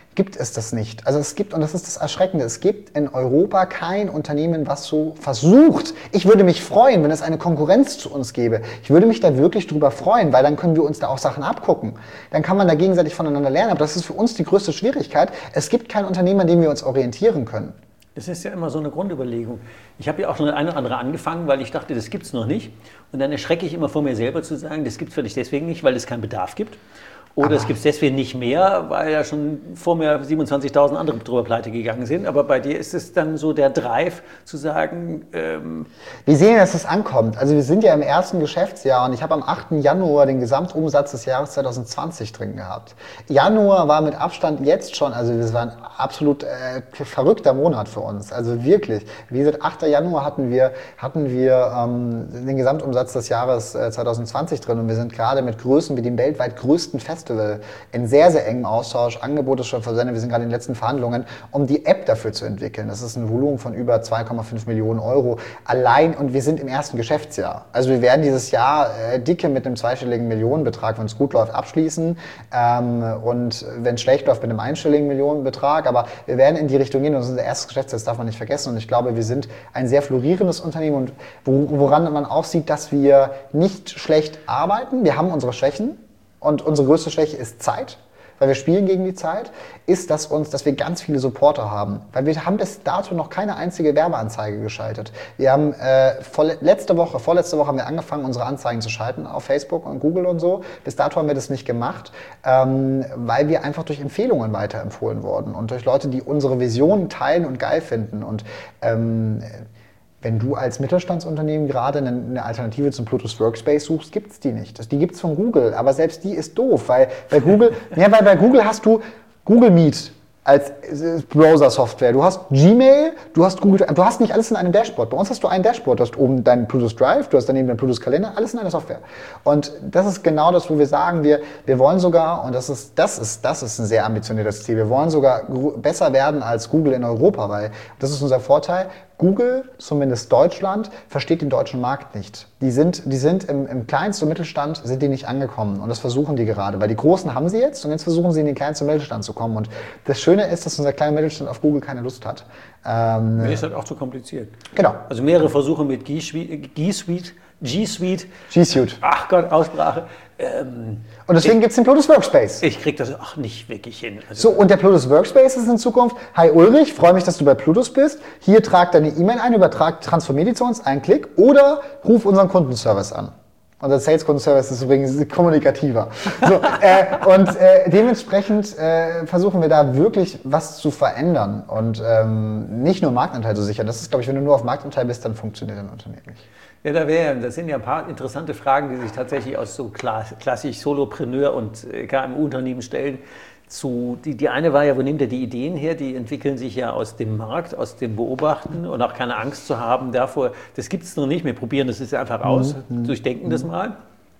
gibt es das nicht. Also es gibt, und das ist das Erschreckende, es gibt in Europa kein Unternehmen, was so versucht. Ich würde mich freuen, wenn es eine Konkurrenz zu uns gäbe. Ich würde mich da wirklich drüber freuen, weil dann können wir uns da auch Sachen abgucken. Dann kann man da gegenseitig voneinander lernen. Aber das ist für uns die größte Schwierigkeit. Es gibt kein Unternehmen, an dem wir uns orientieren können. Das ist ja immer so eine Grundüberlegung. Ich habe ja auch schon eine oder andere angefangen, weil ich dachte, das gibt es noch nicht. Und dann erschrecke ich immer vor mir selber zu sagen, das gibt es vielleicht deswegen nicht, weil es keinen Bedarf gibt. Oder aber es gibt es deswegen nicht mehr, weil ja schon vor mir siebenundzwanzigtausend andere drüber pleite gegangen sind. Aber bei dir ist es dann so der Drive zu sagen... Ähm wir sehen, dass es ankommt. Also wir sind ja im ersten Geschäftsjahr und ich habe am achten Januar den Gesamtumsatz des Jahres zwanzig zwanzig drin gehabt. Januar war mit Abstand jetzt schon, also das war ein absolut äh, verrückter Monat für uns. Also wirklich. Wie gesagt, achter Januar hatten wir, hatten wir ähm, den Gesamtumsatz des Jahres äh, zwanzig zwanzig drin und wir sind gerade mit Größen wie dem weltweit größten Festival in sehr, sehr engem Austausch, Angebote schon versendet, wir sind gerade in den letzten Verhandlungen, um die App dafür zu entwickeln. Das ist ein Volumen von über zwei Komma fünf Millionen Euro allein und wir sind im ersten Geschäftsjahr. Also wir werden dieses Jahr äh, dicke mit einem zweistelligen Millionenbetrag, wenn es gut läuft, abschließen ähm, und wenn es schlecht läuft, mit einem einstelligen Millionenbetrag, aber wir werden in die Richtung gehen und das ist unser erstes Geschäftsjahr, das darf man nicht vergessen und ich glaube, wir sind ein sehr florierendes Unternehmen und wo, woran man auch sieht, dass wir nicht schlecht arbeiten, wir haben unsere Schwächen. Und unsere größte Schwäche ist Zeit, weil wir spielen gegen die Zeit, ist, dass, uns, dass wir ganz viele Supporter haben. Weil wir haben bis dato noch keine einzige Werbeanzeige geschaltet. Wir haben äh, vor, letzte Woche, vorletzte Woche haben wir angefangen, unsere Anzeigen zu schalten auf Facebook und Google und so. Bis dato haben wir das nicht gemacht, ähm, weil wir einfach durch Empfehlungen weiterempfohlen wurden und durch Leute, die unsere Visionen teilen und geil finden. Und ähm, wenn du als Mittelstandsunternehmen gerade eine Alternative zum Bluetooth Workspace suchst, gibt's die nicht. Die gibt's von Google, aber selbst die ist doof, weil bei Google, ja, weil bei Google hast du Google Meet als Browser-Software. Du hast Gmail, du hast Google, du hast nicht alles in einem Dashboard. Bei uns hast du ein Dashboard, du hast oben deinen Bluetooth Drive, du hast daneben deinen Bluetooth Kalender, alles in einer Software. Und das ist genau das, wo wir sagen, wir, wir wollen sogar, und das ist, das ist, das ist ein sehr ambitioniertes Ziel, wir wollen sogar besser werden als Google in Europa, weil das ist unser Vorteil. Google, zumindest Deutschland, versteht den deutschen Markt nicht. Die sind, die sind im, im Kleinst- und Mittelstand sind die nicht angekommen und das versuchen die gerade, weil die Großen haben sie jetzt und jetzt versuchen sie in den Kleinst- und Mittelstand zu kommen und das Schöne ist, dass unser kleiner Mittelstand auf Google keine Lust hat. Ähm, Mir ist halt auch zu kompliziert. Genau. Also mehrere Versuche mit G Suite, G Suite, G Suite, G Suite. Ach Gott, Aussprache. Ähm, und deswegen gibt es den Bluetooth Workspace. Ich kriege das auch nicht wirklich hin. Also so, und der Bluetooth Workspace ist in Zukunft, hi Ulrich, freue mich, dass du bei Bluetooth bist. Hier trag deine E-Mail ein, übertrag, transformier die zu uns, ein Klick oder ruf unseren Kundenservice an. Unser Sales-Kundenservice ist übrigens kommunikativer. So, äh, und äh, dementsprechend äh, versuchen wir da wirklich was zu verändern und ähm, nicht nur Marktanteil zu sichern. Das ist, glaube ich, wenn du nur auf Marktanteil bist, dann funktioniert ein Unternehmen nicht. Ja, da wären, das sind ja ein paar interessante Fragen, die sich tatsächlich aus so klassisch Solopreneur und K M U-Unternehmen stellen. Zu, die, die eine war ja, wo nehmt ihr die Ideen her? Die entwickeln sich ja aus dem Markt, aus dem Beobachten und auch keine Angst zu haben davor, das gibt es noch nicht, wir probieren das jetzt einfach aus, mhm. durchdenken mhm. das mal.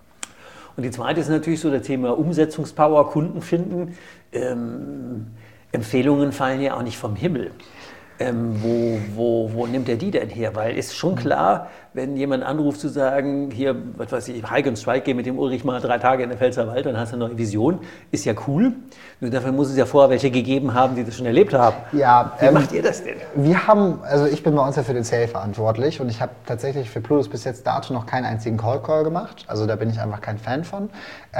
Und die zweite ist natürlich so das Thema Umsetzungspower, Kunden finden. Ähm, Empfehlungen fallen ja auch nicht vom Himmel. Ähm, wo, wo, wo nimmt er die denn her? Weil ist schon klar, wenn jemand anruft zu sagen, hier, was weiß ich, Hike and Strike, geh mit dem Ulrich mal drei Tage in den Pfälzerwald, dann hast du eine neue Vision, ist ja cool. Nur dafür muss es ja vorher welche gegeben haben, die das schon erlebt haben. Ja, Wie ähm, macht ihr das denn? Wir haben, also ich bin bei uns ja für den Sale verantwortlich und ich habe tatsächlich für Bluetooth bis jetzt dato noch keinen einzigen Call-Call gemacht. Also da bin ich einfach kein Fan von,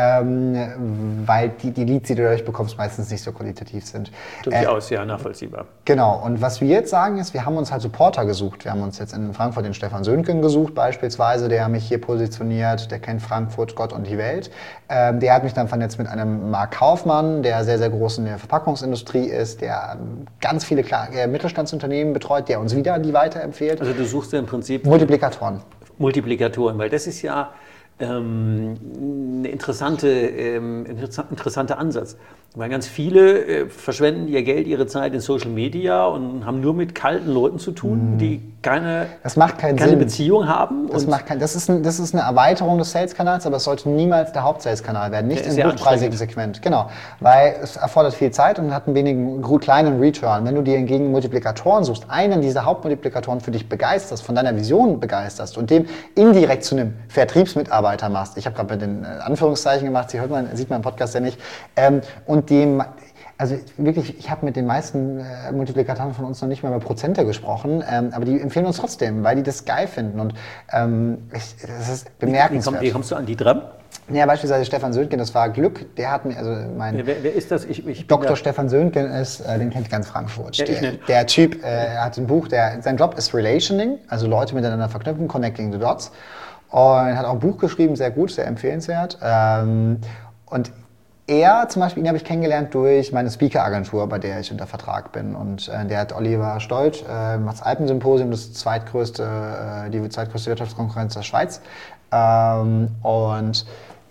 ähm, weil die, die Leads, die du dadurch bekommst, meistens nicht so qualitativ sind. Durchaus, äh, ja, nachvollziehbar. Genau, und was wir jetzt sagen ist, wir haben uns halt Supporter gesucht. Wir haben uns jetzt in Frankfurt den Stefan Sönken gesucht beispielsweise, der mich hier positioniert, der kennt Frankfurt, Gott und die Welt. Ähm, der hat mich dann vernetzt mit einem Marc Kaufmann, der sehr, sehr groß in der Verpackungsindustrie ist, der ähm, ganz viele Kle- äh, Mittelstandsunternehmen betreut, der uns wieder die weiterempfiehlt. Also du suchst ja im Prinzip Multiplikatoren. Multiplikatoren, weil das ist ja ähm, ein interessante, ähm, interessanter Ansatz. Weil ganz viele äh, verschwenden ihr Geld, ihre Zeit in Social Media und haben nur mit kalten Leuten zu tun, mm. die keine, das macht keinen keine Sinn. Beziehung haben. Das, macht kein, das, ist ein, das ist eine Erweiterung des Sales-Kanals, aber es sollte niemals der Haupt-Sales-Kanal werden, nicht im hochpreisigen Segment. Genau, weil es erfordert viel Zeit und hat einen wenigen kleinen Return. Wenn du dir hingegen Multiplikatoren suchst, einen dieser Hauptmultiplikatoren für dich begeisterst, von deiner Vision begeisterst und dem indirekt zu einem Vertriebsmitarbeiter machst, ich habe gerade bei den Anführungszeichen gemacht, Sie hört man, sieht man im Podcast ja nicht, ähm, und dem Also wirklich, ich habe mit den meisten äh, Multiplikatoren von uns noch nicht mal über Prozente gesprochen, ähm, aber die empfehlen uns trotzdem, weil die das geil finden und ähm, ich, das ist bemerkenswert. Wie, komm, wie kommst du an die dran? Ja, beispielsweise Stefan Söntgen, das war Glück, der hat mir, also mein Wer, wer ist das? Ich, ich Doktor Stefan Söntgen ist, äh, den kennt ganz Frankfurt. Ja, ich der, nicht. der Typ äh, hat ein Buch, der, sein Job ist Relationing, also Leute miteinander verknüpfen, Connecting the Dots, und hat auch ein Buch geschrieben, sehr gut, sehr empfehlenswert. Ähm, und er zum Beispiel, ihn habe ich kennengelernt durch meine Speaker-Agentur, bei der ich unter Vertrag bin. Und äh, der hat Oliver Stolt, äh, macht das Alpensymposium, das zweitgrößte, äh, die zweitgrößte Wirtschaftskonkurrenz der Schweiz. Ähm, und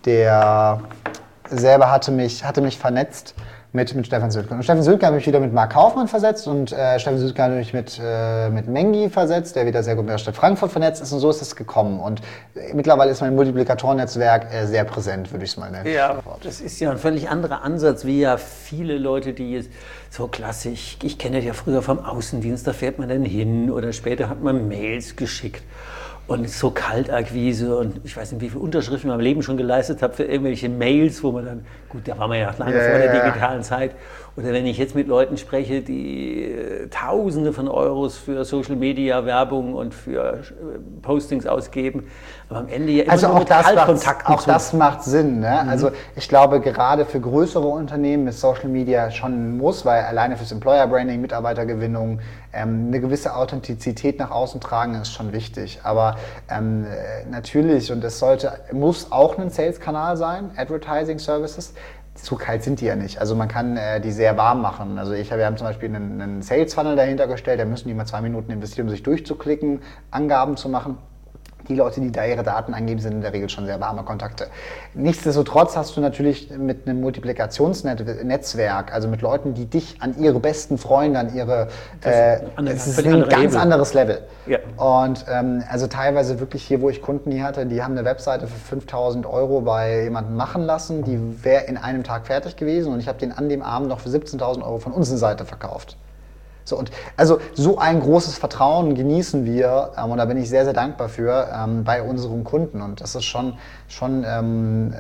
der selber hatte mich, hatte mich vernetzt mit, mit Stefan Söntgen. Und Stefan Söntgen habe ich wieder mit Marc Kaufmann versetzt und äh, Stefan Söntgen habe ich mit, äh, mit Mengi versetzt, der wieder sehr gut mit der Stadt Frankfurt vernetzt ist, und so ist es gekommen. Und äh, mittlerweile ist mein Multiplikatornetzwerk äh, sehr präsent, würde ich es mal nennen. Ja, das ist ja ein völlig anderer Ansatz, wie ja viele Leute, die jetzt so klassisch, ich kenne das ja früher vom Außendienst, da fährt man dann hin oder später hat man Mails geschickt. Und so Kaltakquise und ich weiß nicht, wie viele Unterschriften ich in meinem Leben schon geleistet habe für irgendwelche Mails, wo man dann, gut, da waren wir ja lange ja, vor der ja. digitalen Zeit. Oder wenn ich jetzt mit Leuten spreche, die äh, Tausende von Euros für Social Media Werbung und für äh, Postings ausgeben, aber am Ende ja immer also nur auch mit das Kaltkontakten. Auch das macht Sinn. Ne? Mhm. Also ich glaube, gerade für größere Unternehmen ist Social Media schon ein Muss, weil alleine fürs Employer Branding, Mitarbeitergewinnung, ähm, eine gewisse Authentizität nach außen tragen ist schon wichtig. Aber ähm, natürlich, und es sollte, muss auch ein Sales-Kanal sein, Advertising Services. So kalt sind die ja nicht. Also man kann äh, die sehr warm machen. Also ich, wir haben zum Beispiel einen, einen Sales-Funnel dahinter gestellt, da müssen die mal zwei Minuten investieren, um sich durchzuklicken, Angaben zu machen. Die Leute, die da ihre Daten angeben, sind in der Regel schon sehr warme Kontakte. Nichtsdestotrotz hast du natürlich mit einem Multiplikationsnetzwerk, also mit Leuten, die dich an ihre besten Freunde, an ihre, äh, es ist ein ganz Level. anderes Level. Ja. Und ähm, also teilweise wirklich hier, wo ich Kunden hier hatte, die haben eine Webseite für fünftausend Euro bei jemandem machen lassen, die wäre in einem Tag fertig gewesen und ich habe den an dem Abend noch für siebzehntausend Euro von unserer Seite verkauft. So, und also so ein großes Vertrauen genießen wir, ähm, und da bin ich sehr, sehr dankbar für, ähm, bei unseren Kunden. Und das ist schon, schon ähm,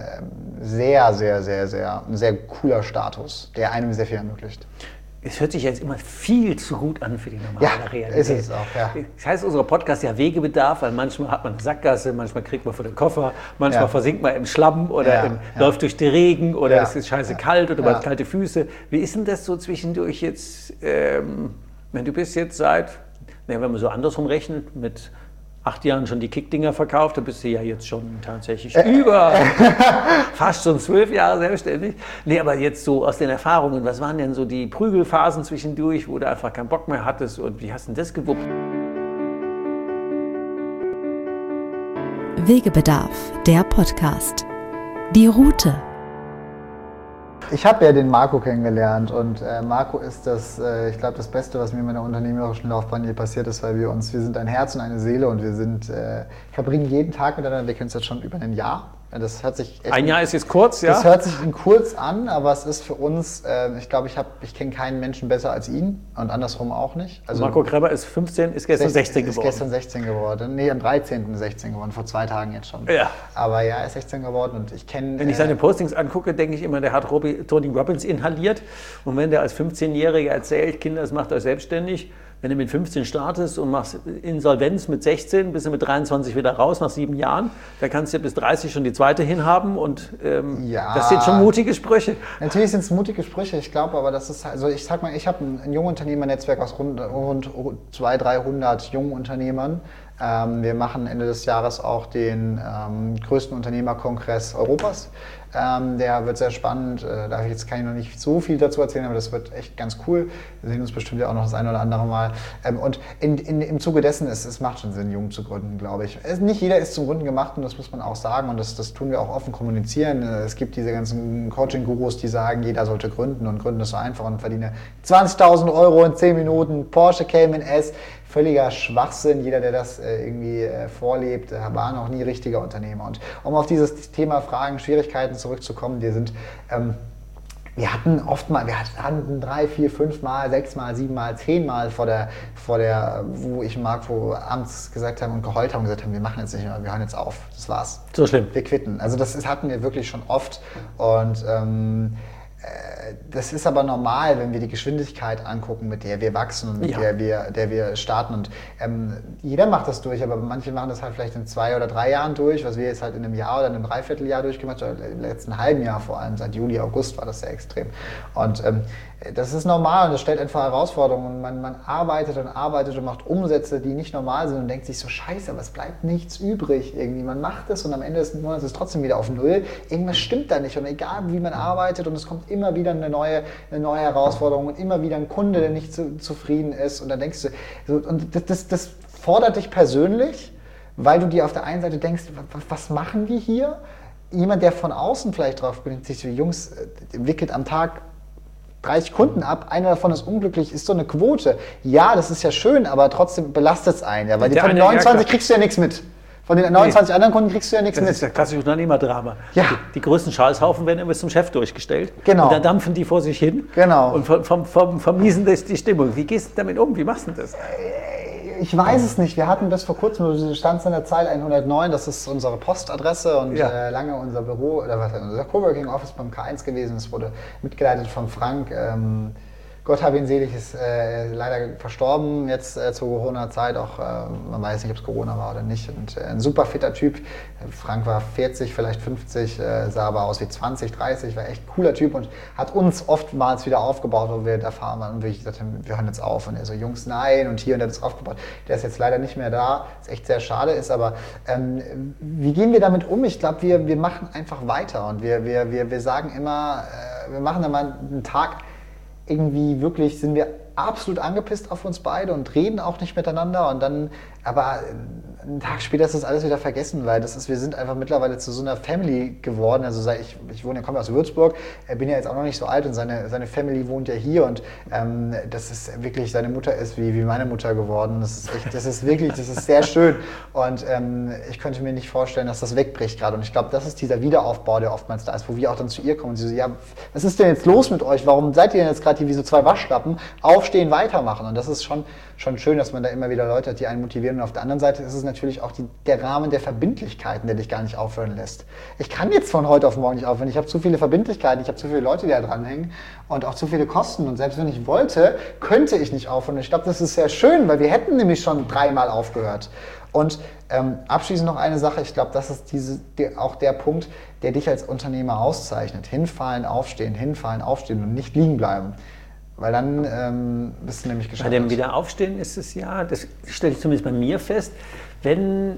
sehr, sehr, sehr, sehr, ein sehr cooler Status, der einem sehr viel ermöglicht. Es hört sich jetzt immer viel zu gut an für die normale ja, Realität. Ist es auch, ja. Das heißt, unser Podcast ja Wegebedarf, weil manchmal hat man eine Sackgasse, manchmal kriegt man vor den Koffer, manchmal ja. versinkt man im Schlamm oder ja, im, ja. läuft durch den Regen oder ja. es ist scheiße ja. kalt oder man ja. hat kalte Füße. Wie ist denn das so zwischendurch jetzt, ähm, wenn du bist jetzt seit, naja, wenn man so andersrum rechnet, mit acht Jahren schon die Kickdinger verkauft, da bist du ja jetzt schon tatsächlich äh. über fast schon zwölf Jahre selbstständig. Nee, aber jetzt so aus den Erfahrungen, was waren denn so die Prügelphasen zwischendurch, wo du einfach keinen Bock mehr hattest und wie hast du denn das gewuppt? Wegebedarf, der Podcast. Die Route. Ich habe ja den Marco kennengelernt und äh, Marco ist das, äh, ich glaube, das Beste, was mir in meiner unternehmerischen Laufbahn hier passiert ist, weil wir uns, wir sind ein Herz und eine Seele und wir sind, äh, verbringen jeden Tag miteinander, wir kennen uns jetzt schon über ein Jahr. Das hört sich echt ein Jahr ist jetzt kurz, ja? Das hört sich kurz an, aber es ist für uns, äh, ich glaube, ich, ich kenne keinen Menschen besser als ihn und andersrum auch nicht. Also Marco Kreber ist fünfzehn, ist gestern sechzehn geworden. Ist gestern sechzehn geworden. Nee, am dreizehnten sechzehn geworden, vor zwei Tagen jetzt schon. Ja. Aber ja, er ist sechzehn geworden und ich kenne... Wenn ich seine Postings angucke, denke ich immer, der hat Robbie, Tony Robbins inhaliert. Und wenn der als fünfzehnjähriger erzählt, Kinder, das macht euch selbstständig, wenn du mit fünfzehn startest und machst Insolvenz mit sechzehn, bist du mit dreiundzwanzig wieder raus nach sieben Jahren, da kannst du bis dreißig schon die zweite hinhaben und ähm, ja, das sind schon mutige Sprüche. Natürlich sind es mutige Sprüche, ich glaube aber, das ist, also ich sag mal, ich habe ein, ein Jungunternehmernetzwerk aus rund, rund zweihundert, dreihundert Jungunternehmern. Ähm, wir machen Ende des Jahres auch den ähm, größten Unternehmerkongress Europas. Ähm, der wird sehr spannend, äh, da jetzt kann ich noch nicht so viel dazu erzählen, aber das wird echt ganz cool. Wir sehen uns bestimmt ja auch noch das eine oder andere Mal. Ähm, und in, in, im Zuge dessen, ist, es macht schon Sinn, jung zu gründen, glaube ich. Es, nicht jeder ist zum Gründen gemacht und das muss man auch sagen und das, das tun wir auch offen kommunizieren. Es gibt diese ganzen Coaching-Gurus, die sagen, jeder sollte gründen und gründen ist so einfach und verdiene zwanzigtausend Euro in zehn Minuten, Porsche Cayman S. Völliger Schwachsinn. Jeder, der das äh, irgendwie äh, vorlebt, äh, war noch nie richtiger Unternehmer. Und um auf dieses Thema Fragen, Schwierigkeiten zurückzukommen, wir sind, ähm, wir hatten oft mal, wir hatten drei, vier, fünf Mal, sechs Mal, sieben Mal, zehn Mal vor der, vor der, wo ich und Marco abends gesagt haben und geheult haben und gesagt haben, wir machen jetzt nicht mehr, wir hören jetzt auf. Das war's. So schlimm. Wir quitten. Also das, das hatten wir wirklich schon oft und ähm, das ist aber normal, wenn wir die Geschwindigkeit angucken, mit der wir wachsen und mit Ja. der wir, der wir starten. Und ähm, jeder macht das durch, aber manche machen das halt vielleicht in zwei oder drei Jahren durch, was wir jetzt halt in einem Jahr oder einem Dreivierteljahr durchgemacht haben, im letzten halben Jahr vor allem, seit Juli, August war das sehr extrem. Und ähm, das ist normal und das stellt einfach Herausforderungen. Und man, man arbeitet und arbeitet und macht Umsätze, die nicht normal sind und denkt sich so, scheiße, aber es bleibt nichts übrig irgendwie. Man macht es und am Ende des Monats ist es trotzdem wieder auf Null. Irgendwas stimmt da nicht und egal wie man arbeitet und es kommt immer wieder eine neue, eine neue Herausforderung und immer wieder ein Kunde, der nicht zu, zufrieden ist und dann denkst du, so, und das, das, das fordert dich persönlich, weil du dir auf der einen Seite denkst, was, was machen die hier? Jemand, der von außen vielleicht drauf blickt, sich so, Jungs, wickelt am Tag dreißig Kunden ab, einer davon ist unglücklich, ist so eine Quote. Ja, das ist ja schön, aber trotzdem belastet es einen, ja, weil die, von den neunundzwanzig ja, kriegst du ja nichts mit. Von den neunundzwanzig nee. anderen Kunden kriegst du ja nichts das mit. Das ist ja klassisches Unternehmerdrama. Ja. Die, die größten Schalshaufen werden immer zum Chef durchgestellt. Genau. Und dann dampfen die vor sich hin genau. und vom, vom, vom, vermiesen das die Stimmung. Wie gehst du damit um? Wie machst du das? Ich weiß es nicht. Wir hatten bis vor kurzem, du standst in der Zahl hundertneun, das ist unsere Postadresse und ja. äh, lange unser Büro, oder was, unser Coworking Office beim K eins gewesen. Es wurde mitgeleitet von Frank. Ähm, Gott hab ihn selig, ist äh, leider verstorben jetzt äh, zur Corona-Zeit, auch äh, man weiß nicht, ob es Corona war oder nicht. Und äh, ein super fitter Typ. Frank war vierzig, vielleicht fünfzig, äh, sah aber aus wie zwanzig, dreißig, war echt ein cooler Typ und hat uns oftmals wieder aufgebaut, wo wir da fahren waren und wir gesagt haben, wir hören jetzt auf. Und er so, Jungs, nein, und hier und er hat es aufgebaut. Der ist jetzt leider nicht mehr da, was echt sehr schade ist, aber ähm, wie gehen wir damit um? Ich glaube, wir, wir machen einfach weiter und wir, wir, wir, wir sagen immer, äh, wir machen dann mal einen Tag. Irgendwie wirklich sind wir absolut angepisst auf uns beide und reden auch nicht miteinander und dann, aber einen Tag später ist das alles wieder vergessen, weil das ist, wir sind einfach mittlerweile zu so einer Family geworden. Also seit ich, ich wohne, komme aus Würzburg, bin ja jetzt auch noch nicht so alt und seine, seine Family wohnt ja hier und ähm, das ist wirklich, seine Mutter ist wie, wie meine Mutter geworden. Das ist echt, das ist wirklich, das ist sehr schön und ähm, ich könnte mir nicht vorstellen, dass das wegbricht gerade und ich glaube, das ist dieser Wiederaufbau, der oftmals da ist, wo wir auch dann zu ihr kommen und sie so, ja, was ist denn jetzt los mit euch? Warum seid ihr denn jetzt gerade hier wie so zwei Waschlappen? Aufstehen, weitermachen und das ist schon, schon schön, dass man da immer wieder Leute hat, die einen motivieren und auf der anderen Seite ist es natürlich auch die, der Rahmen der Verbindlichkeiten, der dich gar nicht aufhören lässt. Ich kann jetzt von heute auf morgen nicht aufhören. Ich habe zu viele Verbindlichkeiten, ich habe zu viele Leute, die da dranhängen und auch zu viele Kosten. Und selbst wenn ich wollte, könnte ich nicht aufhören. Und ich glaube, das ist sehr schön, weil wir hätten nämlich schon dreimal aufgehört. Und ähm, abschließend noch eine Sache. Ich glaube, das ist diese, die, auch der Punkt, der dich als Unternehmer auszeichnet. Hinfallen, aufstehen, hinfallen, aufstehen und nicht liegen bleiben. Weil dann ähm, bist du nämlich geschafft. Bei dem Wiederaufstehen ist es ja, das stelle ich zumindest bei mir fest, wenn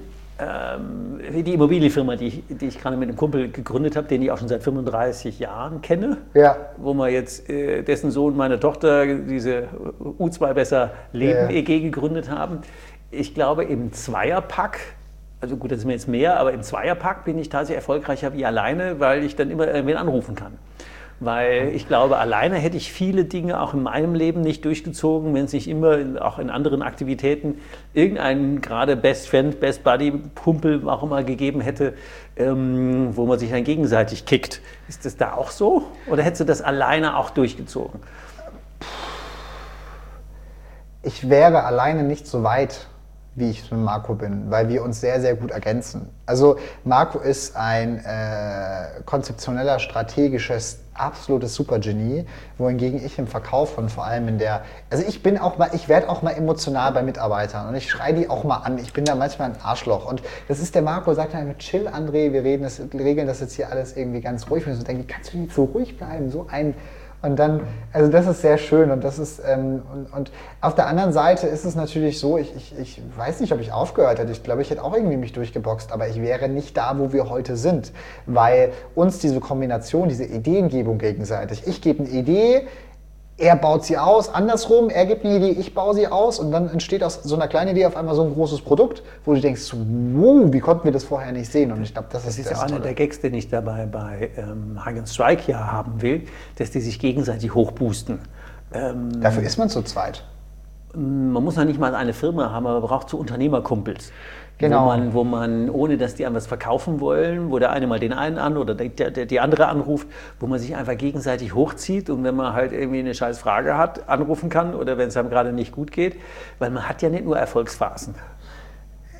ähm, die Immobilienfirma, die ich, die ich gerade mit einem Kumpel gegründet habe, den ich auch schon seit fünfunddreißig Jahren kenne, ja. wo wir jetzt äh, dessen Sohn, meine Tochter, diese U zwei Besser Leben ja. E G gegründet haben. Ich glaube, im Zweierpack, also gut, das ist mir jetzt mehr, aber im Zweierpack bin ich tatsächlich erfolgreicher wie alleine, weil ich dann immer irgendwen anrufen kann. Weil ich glaube, alleine hätte ich viele Dinge auch in meinem Leben nicht durchgezogen, wenn es nicht immer auch in anderen Aktivitäten irgendeinen gerade Best Friend, Best Buddy, Kumpel auch immer gegeben hätte, ähm, wo man sich dann gegenseitig kickt. Ist das da auch so? Oder hättest du das alleine auch durchgezogen? Ich wäre alleine nicht so weit, wie ich mit Marco bin, weil wir uns sehr, sehr gut ergänzen. Also Marco ist ein äh, konzeptioneller, strategisches, absolutes Supergenie, wohingegen ich im Verkauf und vor allem in der, also ich bin auch mal, ich werde auch mal emotional bei Mitarbeitern und ich schreie die auch mal an, ich bin da manchmal ein Arschloch und das ist der Marco, sagt dann, chill André, wir reden das, regeln das jetzt hier alles irgendwie ganz ruhig und ich denke, kannst du nicht so ruhig bleiben, so ein Und dann, also das ist sehr schön und das ist, ähm, und, und auf der anderen Seite ist es natürlich so, ich, ich, ich weiß nicht, ob ich aufgehört hätte, ich glaube, ich hätte auch irgendwie mich durchgeboxt, aber ich wäre nicht da, wo wir heute sind, weil uns diese Kombination, diese Ideengebung gegenseitig, ich gebe eine Idee, er baut sie aus, andersrum, er gibt eine Idee, ich baue sie aus und dann entsteht aus so einer kleinen Idee auf einmal so ein großes Produkt, wo du denkst, wow, wie konnten wir das vorher nicht sehen? Und ich glaube, das, das ist ist ja einer der Gags, den ich dabei bei ähm, Hang Strike ja haben will, dass die sich gegenseitig hochboosten. Ähm, Dafür ist man zu zweit. Man muss ja nicht mal eine Firma haben, aber man braucht so Unternehmerkumpels. Genau. Wo man, wo man, ohne dass die einem was verkaufen wollen, wo der eine mal den einen an oder der, der, die andere anruft, wo man sich einfach gegenseitig hochzieht und wenn man halt irgendwie eine scheiß Frage hat, anrufen kann oder wenn es einem gerade nicht gut geht, weil man hat ja nicht nur Erfolgsphasen.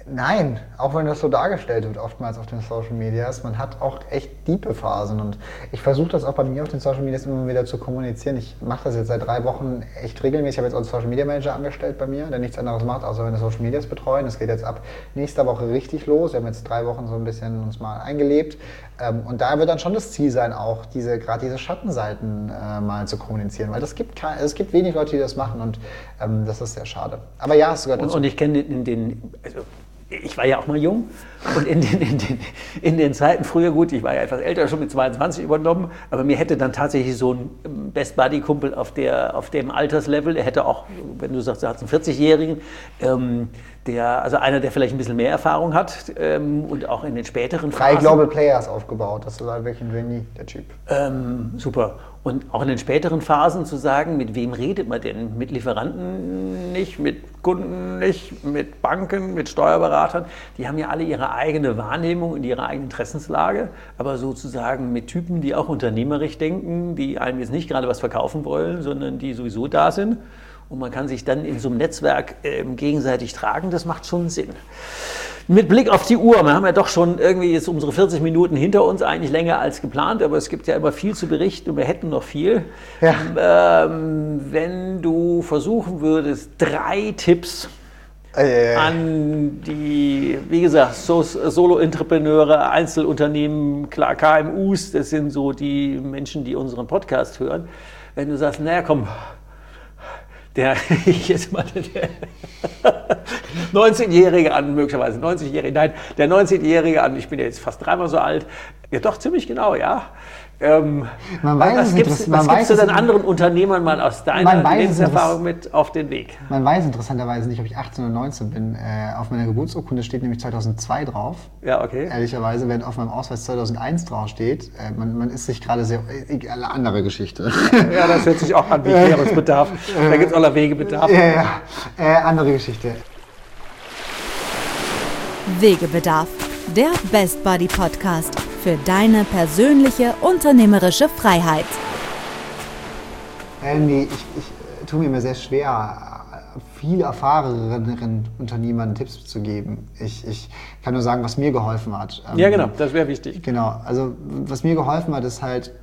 Nein, auch wenn das so dargestellt wird, oftmals auf den Social Medias, man hat auch echt diepe Phasen und ich versuche das auch bei mir auf den Social Medias immer wieder zu kommunizieren. Ich mache das jetzt seit drei Wochen echt regelmäßig. Ich habe jetzt auch einen Social Media Manager angestellt bei mir, der nichts anderes macht, außer meine Social Medias betreuen. Das geht jetzt ab nächster Woche richtig los. Wir haben jetzt drei Wochen so ein bisschen uns mal eingelebt und da wird dann schon das Ziel sein, auch diese gerade diese Schattenseiten äh, mal zu kommunizieren, weil das gibt kein, es gibt wenig Leute, die das machen und ähm, das ist sehr schade. Aber ja, es gehört dazu. Und, und ich kenne in den, also ich war ja auch mal jung und in den, in, den, in den Zeiten früher, gut, ich war ja etwas älter, schon mit zweiundzwanzig übernommen, aber mir hätte dann tatsächlich so ein Best Buddy Kumpel auf, der, auf dem Alterslevel, er hätte auch, wenn du sagst, du hast einen vierzigjährigen, ähm, der, also einer, der vielleicht ein bisschen mehr Erfahrung hat ähm, und auch in den späteren Drei Phasen. Global Players aufgebaut, das war wirklich ein Genie, der Typ. Ähm, super. Und auch in den späteren Phasen zu sagen, mit wem redet man denn? Mit Lieferanten nicht, mit Kunden nicht, mit Banken, mit Steuerberatern. Die haben ja alle ihre eigene Wahrnehmung und ihre eigene Interessenslage, aber sozusagen mit Typen, die auch unternehmerisch denken, die einem jetzt nicht gerade was verkaufen wollen, sondern die sowieso da sind. Und man kann sich dann in so einem Netzwerk äh, gegenseitig tragen, das macht schon Sinn. Mit Blick auf die Uhr, wir haben ja doch schon irgendwie jetzt unsere vierzig Minuten hinter uns, eigentlich länger als geplant, aber es gibt ja immer viel zu berichten und wir hätten noch viel. Ja. Ähm, wenn du versuchen würdest, drei Tipps äh. an die, wie gesagt, so, Solo-Entrepreneure, Einzelunternehmen, klar, K M Us, das sind so die Menschen, die unseren Podcast hören. Wenn du sagst, naja, komm, der, ich jetzt mal, der neunzehnjährige an, möglicherweise neunzigjährige, nein, der neunzehnjährige an, ich bin ja jetzt fast dreimal so alt, ja doch, ziemlich genau, ja. Ähm, man weiß was gibst, was gibst du denn anderen Unternehmern mal aus deiner Lebenserfahrung mit auf den Weg? Man weiß interessanterweise nicht, ob ich achtzehn oder neunzehn bin. Äh, auf meiner Geburtsurkunde steht nämlich zweitausendzwei drauf. Ja, okay. Ehrlicherweise, wenn auf meinem Ausweis zweitausendeins draufsteht, äh, man, man ist sich gerade sehr... Äh, eine andere Geschichte. Ja, das hört sich auch an wie Klärungsbedarf. Da gibt es auch noch Wegebedarf. Ja, ja. Äh, andere Geschichte. Wegebedarf, der Best Buddy Podcast für deine persönliche unternehmerische Freiheit. Andy, ich, ich tue mir immer sehr schwer, viele erfahreneren Unternehmern Tipps zu geben. Ich, ich kann nur sagen, was mir geholfen hat. Ja, genau, das wäre wichtig. Genau, also was mir geholfen hat, ist halt,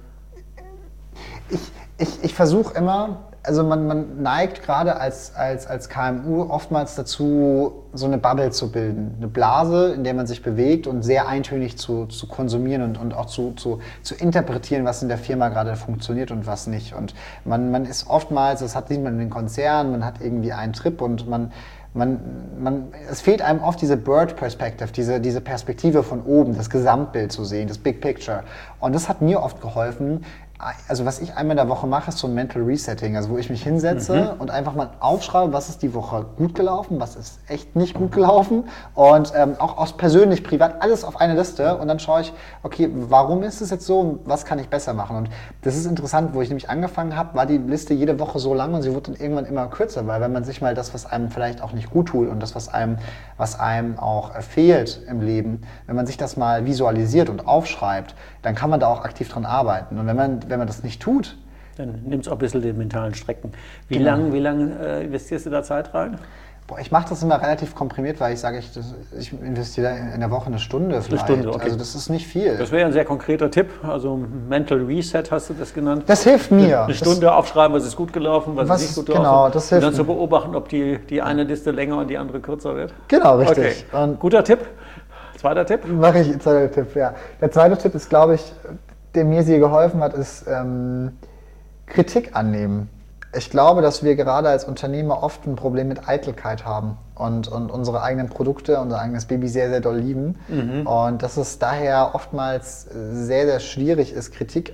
ich, ich, ich versuche immer, also man, man neigt gerade als, als, als K M U oftmals dazu, so eine Bubble zu bilden. Eine Blase, in der man sich bewegt und sehr eintönig zu, zu konsumieren und, und auch zu, zu, zu interpretieren, was in der Firma gerade funktioniert und was nicht. Und man, man ist oftmals, das hat sieht man in den Konzernen, man hat irgendwie einen Trip und man, man, man, es fehlt einem oft diese Bird Perspective, diese, diese Perspektive von oben, das Gesamtbild zu sehen, das Big Picture. Und das hat mir oft geholfen. Also was ich einmal in der Woche mache, ist so ein Mental Resetting, also wo ich mich hinsetze mhm. und einfach mal aufschreibe, was ist die Woche gut gelaufen, was ist echt nicht gut gelaufen und ähm, auch aus persönlich, privat, alles auf eine Liste und dann schaue ich, okay, warum ist es jetzt so und was kann ich besser machen? Und das ist interessant, wo ich nämlich angefangen habe, war die Liste jede Woche so lang und sie wurde dann irgendwann immer kürzer, weil wenn man sich mal das, was einem vielleicht auch nicht gut tut und das, was einem, was einem auch fehlt im Leben, wenn man sich das mal visualisiert und aufschreibt, dann kann man da auch aktiv dran arbeiten. Und wenn man, wenn man das nicht tut, dann nimmt es auch ein bisschen den mentalen Strecken. Wie genau. lange wie lang, äh, investierst du da Zeit rein? Boah, ich mache das immer relativ komprimiert, weil ich sage, ich, das, ich investiere in der Woche eine Stunde vielleicht. Eine Stunde, okay. Also das ist nicht viel. Das wäre ein sehr konkreter Tipp. Also Mental Reset hast du das genannt. Das hilft mir. Eine Stunde das, aufschreiben, was ist gut gelaufen, was, was ist nicht gut gelaufen. Genau, das hilft und dann mir. zu beobachten, ob die, die eine Liste länger und die andere kürzer wird. Genau, richtig. Okay. Und guter Tipp. Zweiter Tipp? Mache ich, zweiter Tipp, ja. Der zweite Tipp ist, glaube ich, der mir sehr geholfen hat, ist ähm, Kritik annehmen. Ich glaube, dass wir gerade als Unternehmer oft ein Problem mit Eitelkeit haben und, und unsere eigenen Produkte, unser eigenes Baby sehr, sehr doll lieben. Mhm. Und dass es daher oftmals sehr, sehr schwierig ist, Kritik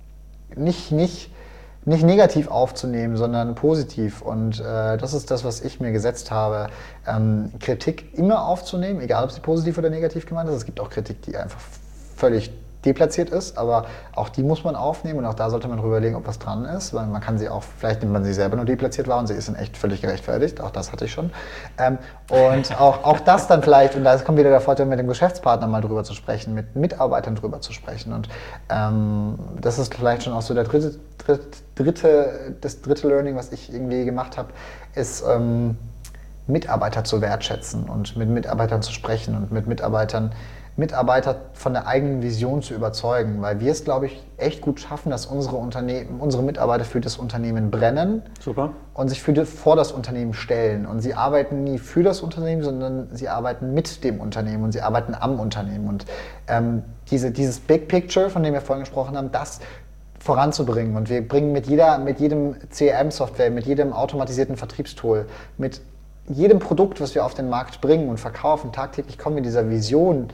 nicht, nicht, nicht negativ aufzunehmen, sondern positiv. Und äh, das ist das, was ich mir gesetzt habe, ähm, Kritik immer aufzunehmen, egal ob sie positiv oder negativ gemeint ist. Es gibt auch Kritik, die einfach völlig deplatziert ist, aber auch die muss man aufnehmen und auch da sollte man drüber überlegen, ob was dran ist, weil man kann sie auch, vielleicht nimmt man sie selber nur deplatziert war und sie ist in echt völlig gerechtfertigt, auch das hatte ich schon. Ähm, und auch, auch das dann vielleicht, und da kommt wieder der Vorteil, mit dem Geschäftspartner mal drüber zu sprechen, mit Mitarbeitern drüber zu sprechen und ähm, das ist vielleicht schon auch so der dritte, dritte, dritte, das dritte Learning, was ich irgendwie gemacht habe, ist ähm, Mitarbeiter zu wertschätzen und mit Mitarbeitern zu sprechen und mit Mitarbeitern, Mitarbeiter von der eigenen Vision zu überzeugen, weil wir es, glaube ich, echt gut schaffen, dass unsere Unternehmen, unsere Mitarbeiter für das Unternehmen brennen. Super. Und sich für die, vor das Unternehmen stellen. Und sie arbeiten nie für das Unternehmen, sondern sie arbeiten mit dem Unternehmen und sie arbeiten am Unternehmen. Und ähm, diese, dieses Big Picture, von dem wir vorhin gesprochen haben, das voranzubringen. Und wir bringen mit, jeder, mit jedem C R M-Software, mit jedem automatisierten Vertriebstool, mit jedem Produkt, was wir auf den Markt bringen und verkaufen, tagtäglich kommen wir dieser Vision,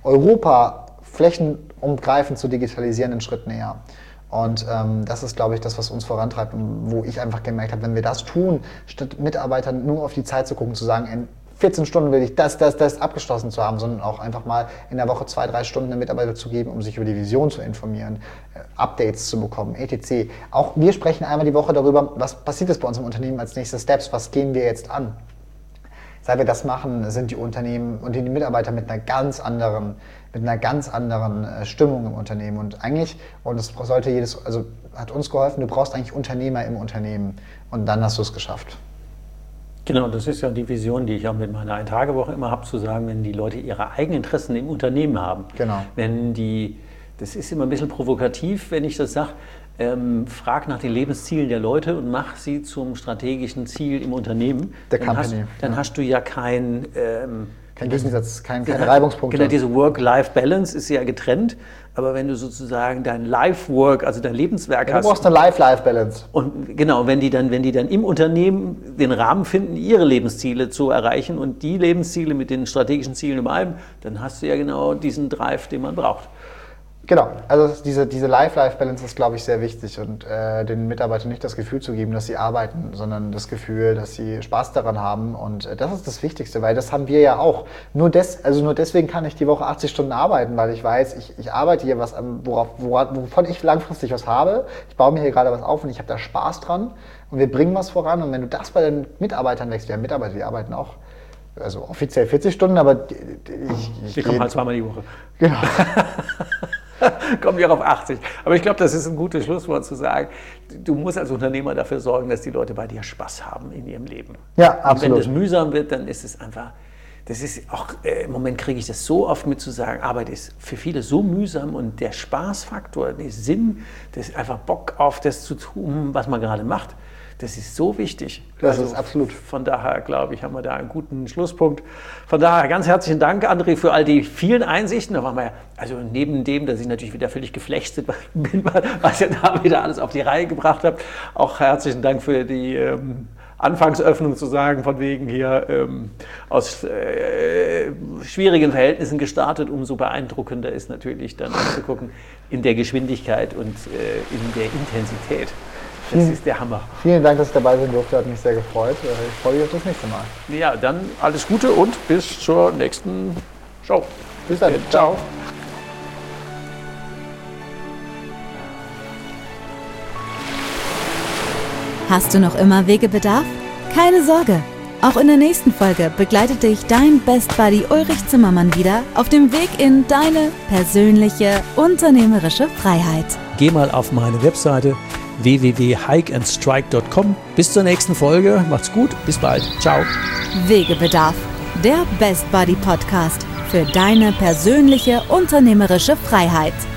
Europa flächenumgreifend zu digitalisieren, einen Schritt näher. Und ähm, das ist, glaube ich, das, was uns vorantreibt und wo ich einfach gemerkt habe, wenn wir das tun, statt Mitarbeitern nur auf die Zeit zu gucken, zu sagen, in vierzehn Stunden will ich das, das, das abgeschlossen zu haben, sondern auch einfach mal in der Woche zwei, drei Stunden den Mitarbeiter zu geben, um sich über die Vision zu informieren, äh, Updates zu bekommen, et cetera. Auch wir sprechen einmal die Woche darüber, was passiert ist bei uns im Unternehmen als nächste Steps, was gehen wir jetzt an. Seit wir das machen, sind die Unternehmen und die Mitarbeiter mit einer ganz anderen, mit einer ganz anderen Stimmung im Unternehmen. Und eigentlich, und das sollte jedes, also hat uns geholfen, du brauchst eigentlich Unternehmer im Unternehmen. Und dann hast du es geschafft. Genau, das ist ja die Vision, die ich auch mit meiner Ein-Tage-Woche immer habe, zu sagen, wenn die Leute ihre eigenen Interessen im Unternehmen haben. Genau. Wenn die, das ist immer ein bisschen provokativ, wenn ich das sage, Ähm, frag nach den Lebenszielen der Leute und mach sie zum strategischen Ziel im Unternehmen. Der dann Company. Hast, dann ja. hast du ja kein... Ähm, kein Gegensatz, kein, keine Reibungspunkte. Genau, diese Work-Life-Balance ist ja getrennt, aber wenn du sozusagen dein Life-Work, also dein Lebenswerk ja, hast... Du brauchst eine Life-Life-Balance. Und genau, wenn die, dann, wenn die dann im Unternehmen den Rahmen finden, ihre Lebensziele zu erreichen und die Lebensziele mit den strategischen Zielen überein, dann hast du ja genau diesen Drive, den man braucht. Genau, also diese, diese Life-Life-Balance ist, glaube ich, sehr wichtig und äh, den Mitarbeitern nicht das Gefühl zu geben, dass sie arbeiten, sondern das Gefühl, dass sie Spaß daran haben und äh, das ist das Wichtigste, weil das haben wir ja auch. Nur, des, also nur deswegen kann ich die Woche achtzig Stunden arbeiten, weil ich weiß, ich, ich arbeite hier was, worauf, worauf, wovon ich langfristig was habe. Ich baue mir hier gerade was auf und ich habe da Spaß dran und wir bringen was voran und wenn du das bei den Mitarbeitern wächst, wir haben Mitarbeiter, die arbeiten auch, also offiziell vierzig Stunden, aber ich, ich die kommen halt zweimal die Woche. Genau. Kommen wir auf achtzig. Aber ich glaube, das ist ein gutes Schlusswort zu sagen, du musst als Unternehmer dafür sorgen, dass die Leute bei dir Spaß haben in ihrem Leben. Ja, absolut. Und wenn das mühsam wird, dann ist es einfach, das ist auch, äh, im Moment kriege ich das so oft mit zu sagen, Arbeit ist für viele so mühsam und der Spaßfaktor, der Sinn, das einfach Bock auf das zu tun, was man gerade macht, das ist so wichtig. Das also ist absolut. Von daher, glaube ich, haben wir da einen guten Schlusspunkt. Von daher ganz herzlichen Dank, André, für all die vielen Einsichten. Da waren wir, also neben dem, dass ich natürlich wieder völlig geflechtet bin, was ihr da wieder alles auf die Reihe gebracht habt, auch herzlichen Dank für die ähm, Anfangsöffnung zu sagen, von wegen hier ähm, aus äh, schwierigen Verhältnissen gestartet. Umso beeindruckender ist natürlich dann zu gucken in der Geschwindigkeit und äh, in der Intensität. Das vielen, ist der Hammer. Vielen Dank, dass ich dabei sein durfte, hat mich sehr gefreut. Ich freue mich auf das nächste Mal. Ja, dann alles Gute und bis zur nächsten Show. Bis dann. Ciao. Hast du noch immer Wegebedarf? Keine Sorge! Auch in der nächsten Folge begleitet dich dein Best Buddy Ulrich Zimmermann wieder auf dem Weg in deine persönliche unternehmerische Freiheit. Geh mal auf meine Webseite w w w punkt hike and strike punkt com. Bis zur nächsten Folge. Macht's gut. Bis bald. Ciao. Wegebedarf, der Best Buddy Podcast für deine persönliche unternehmerische Freiheit.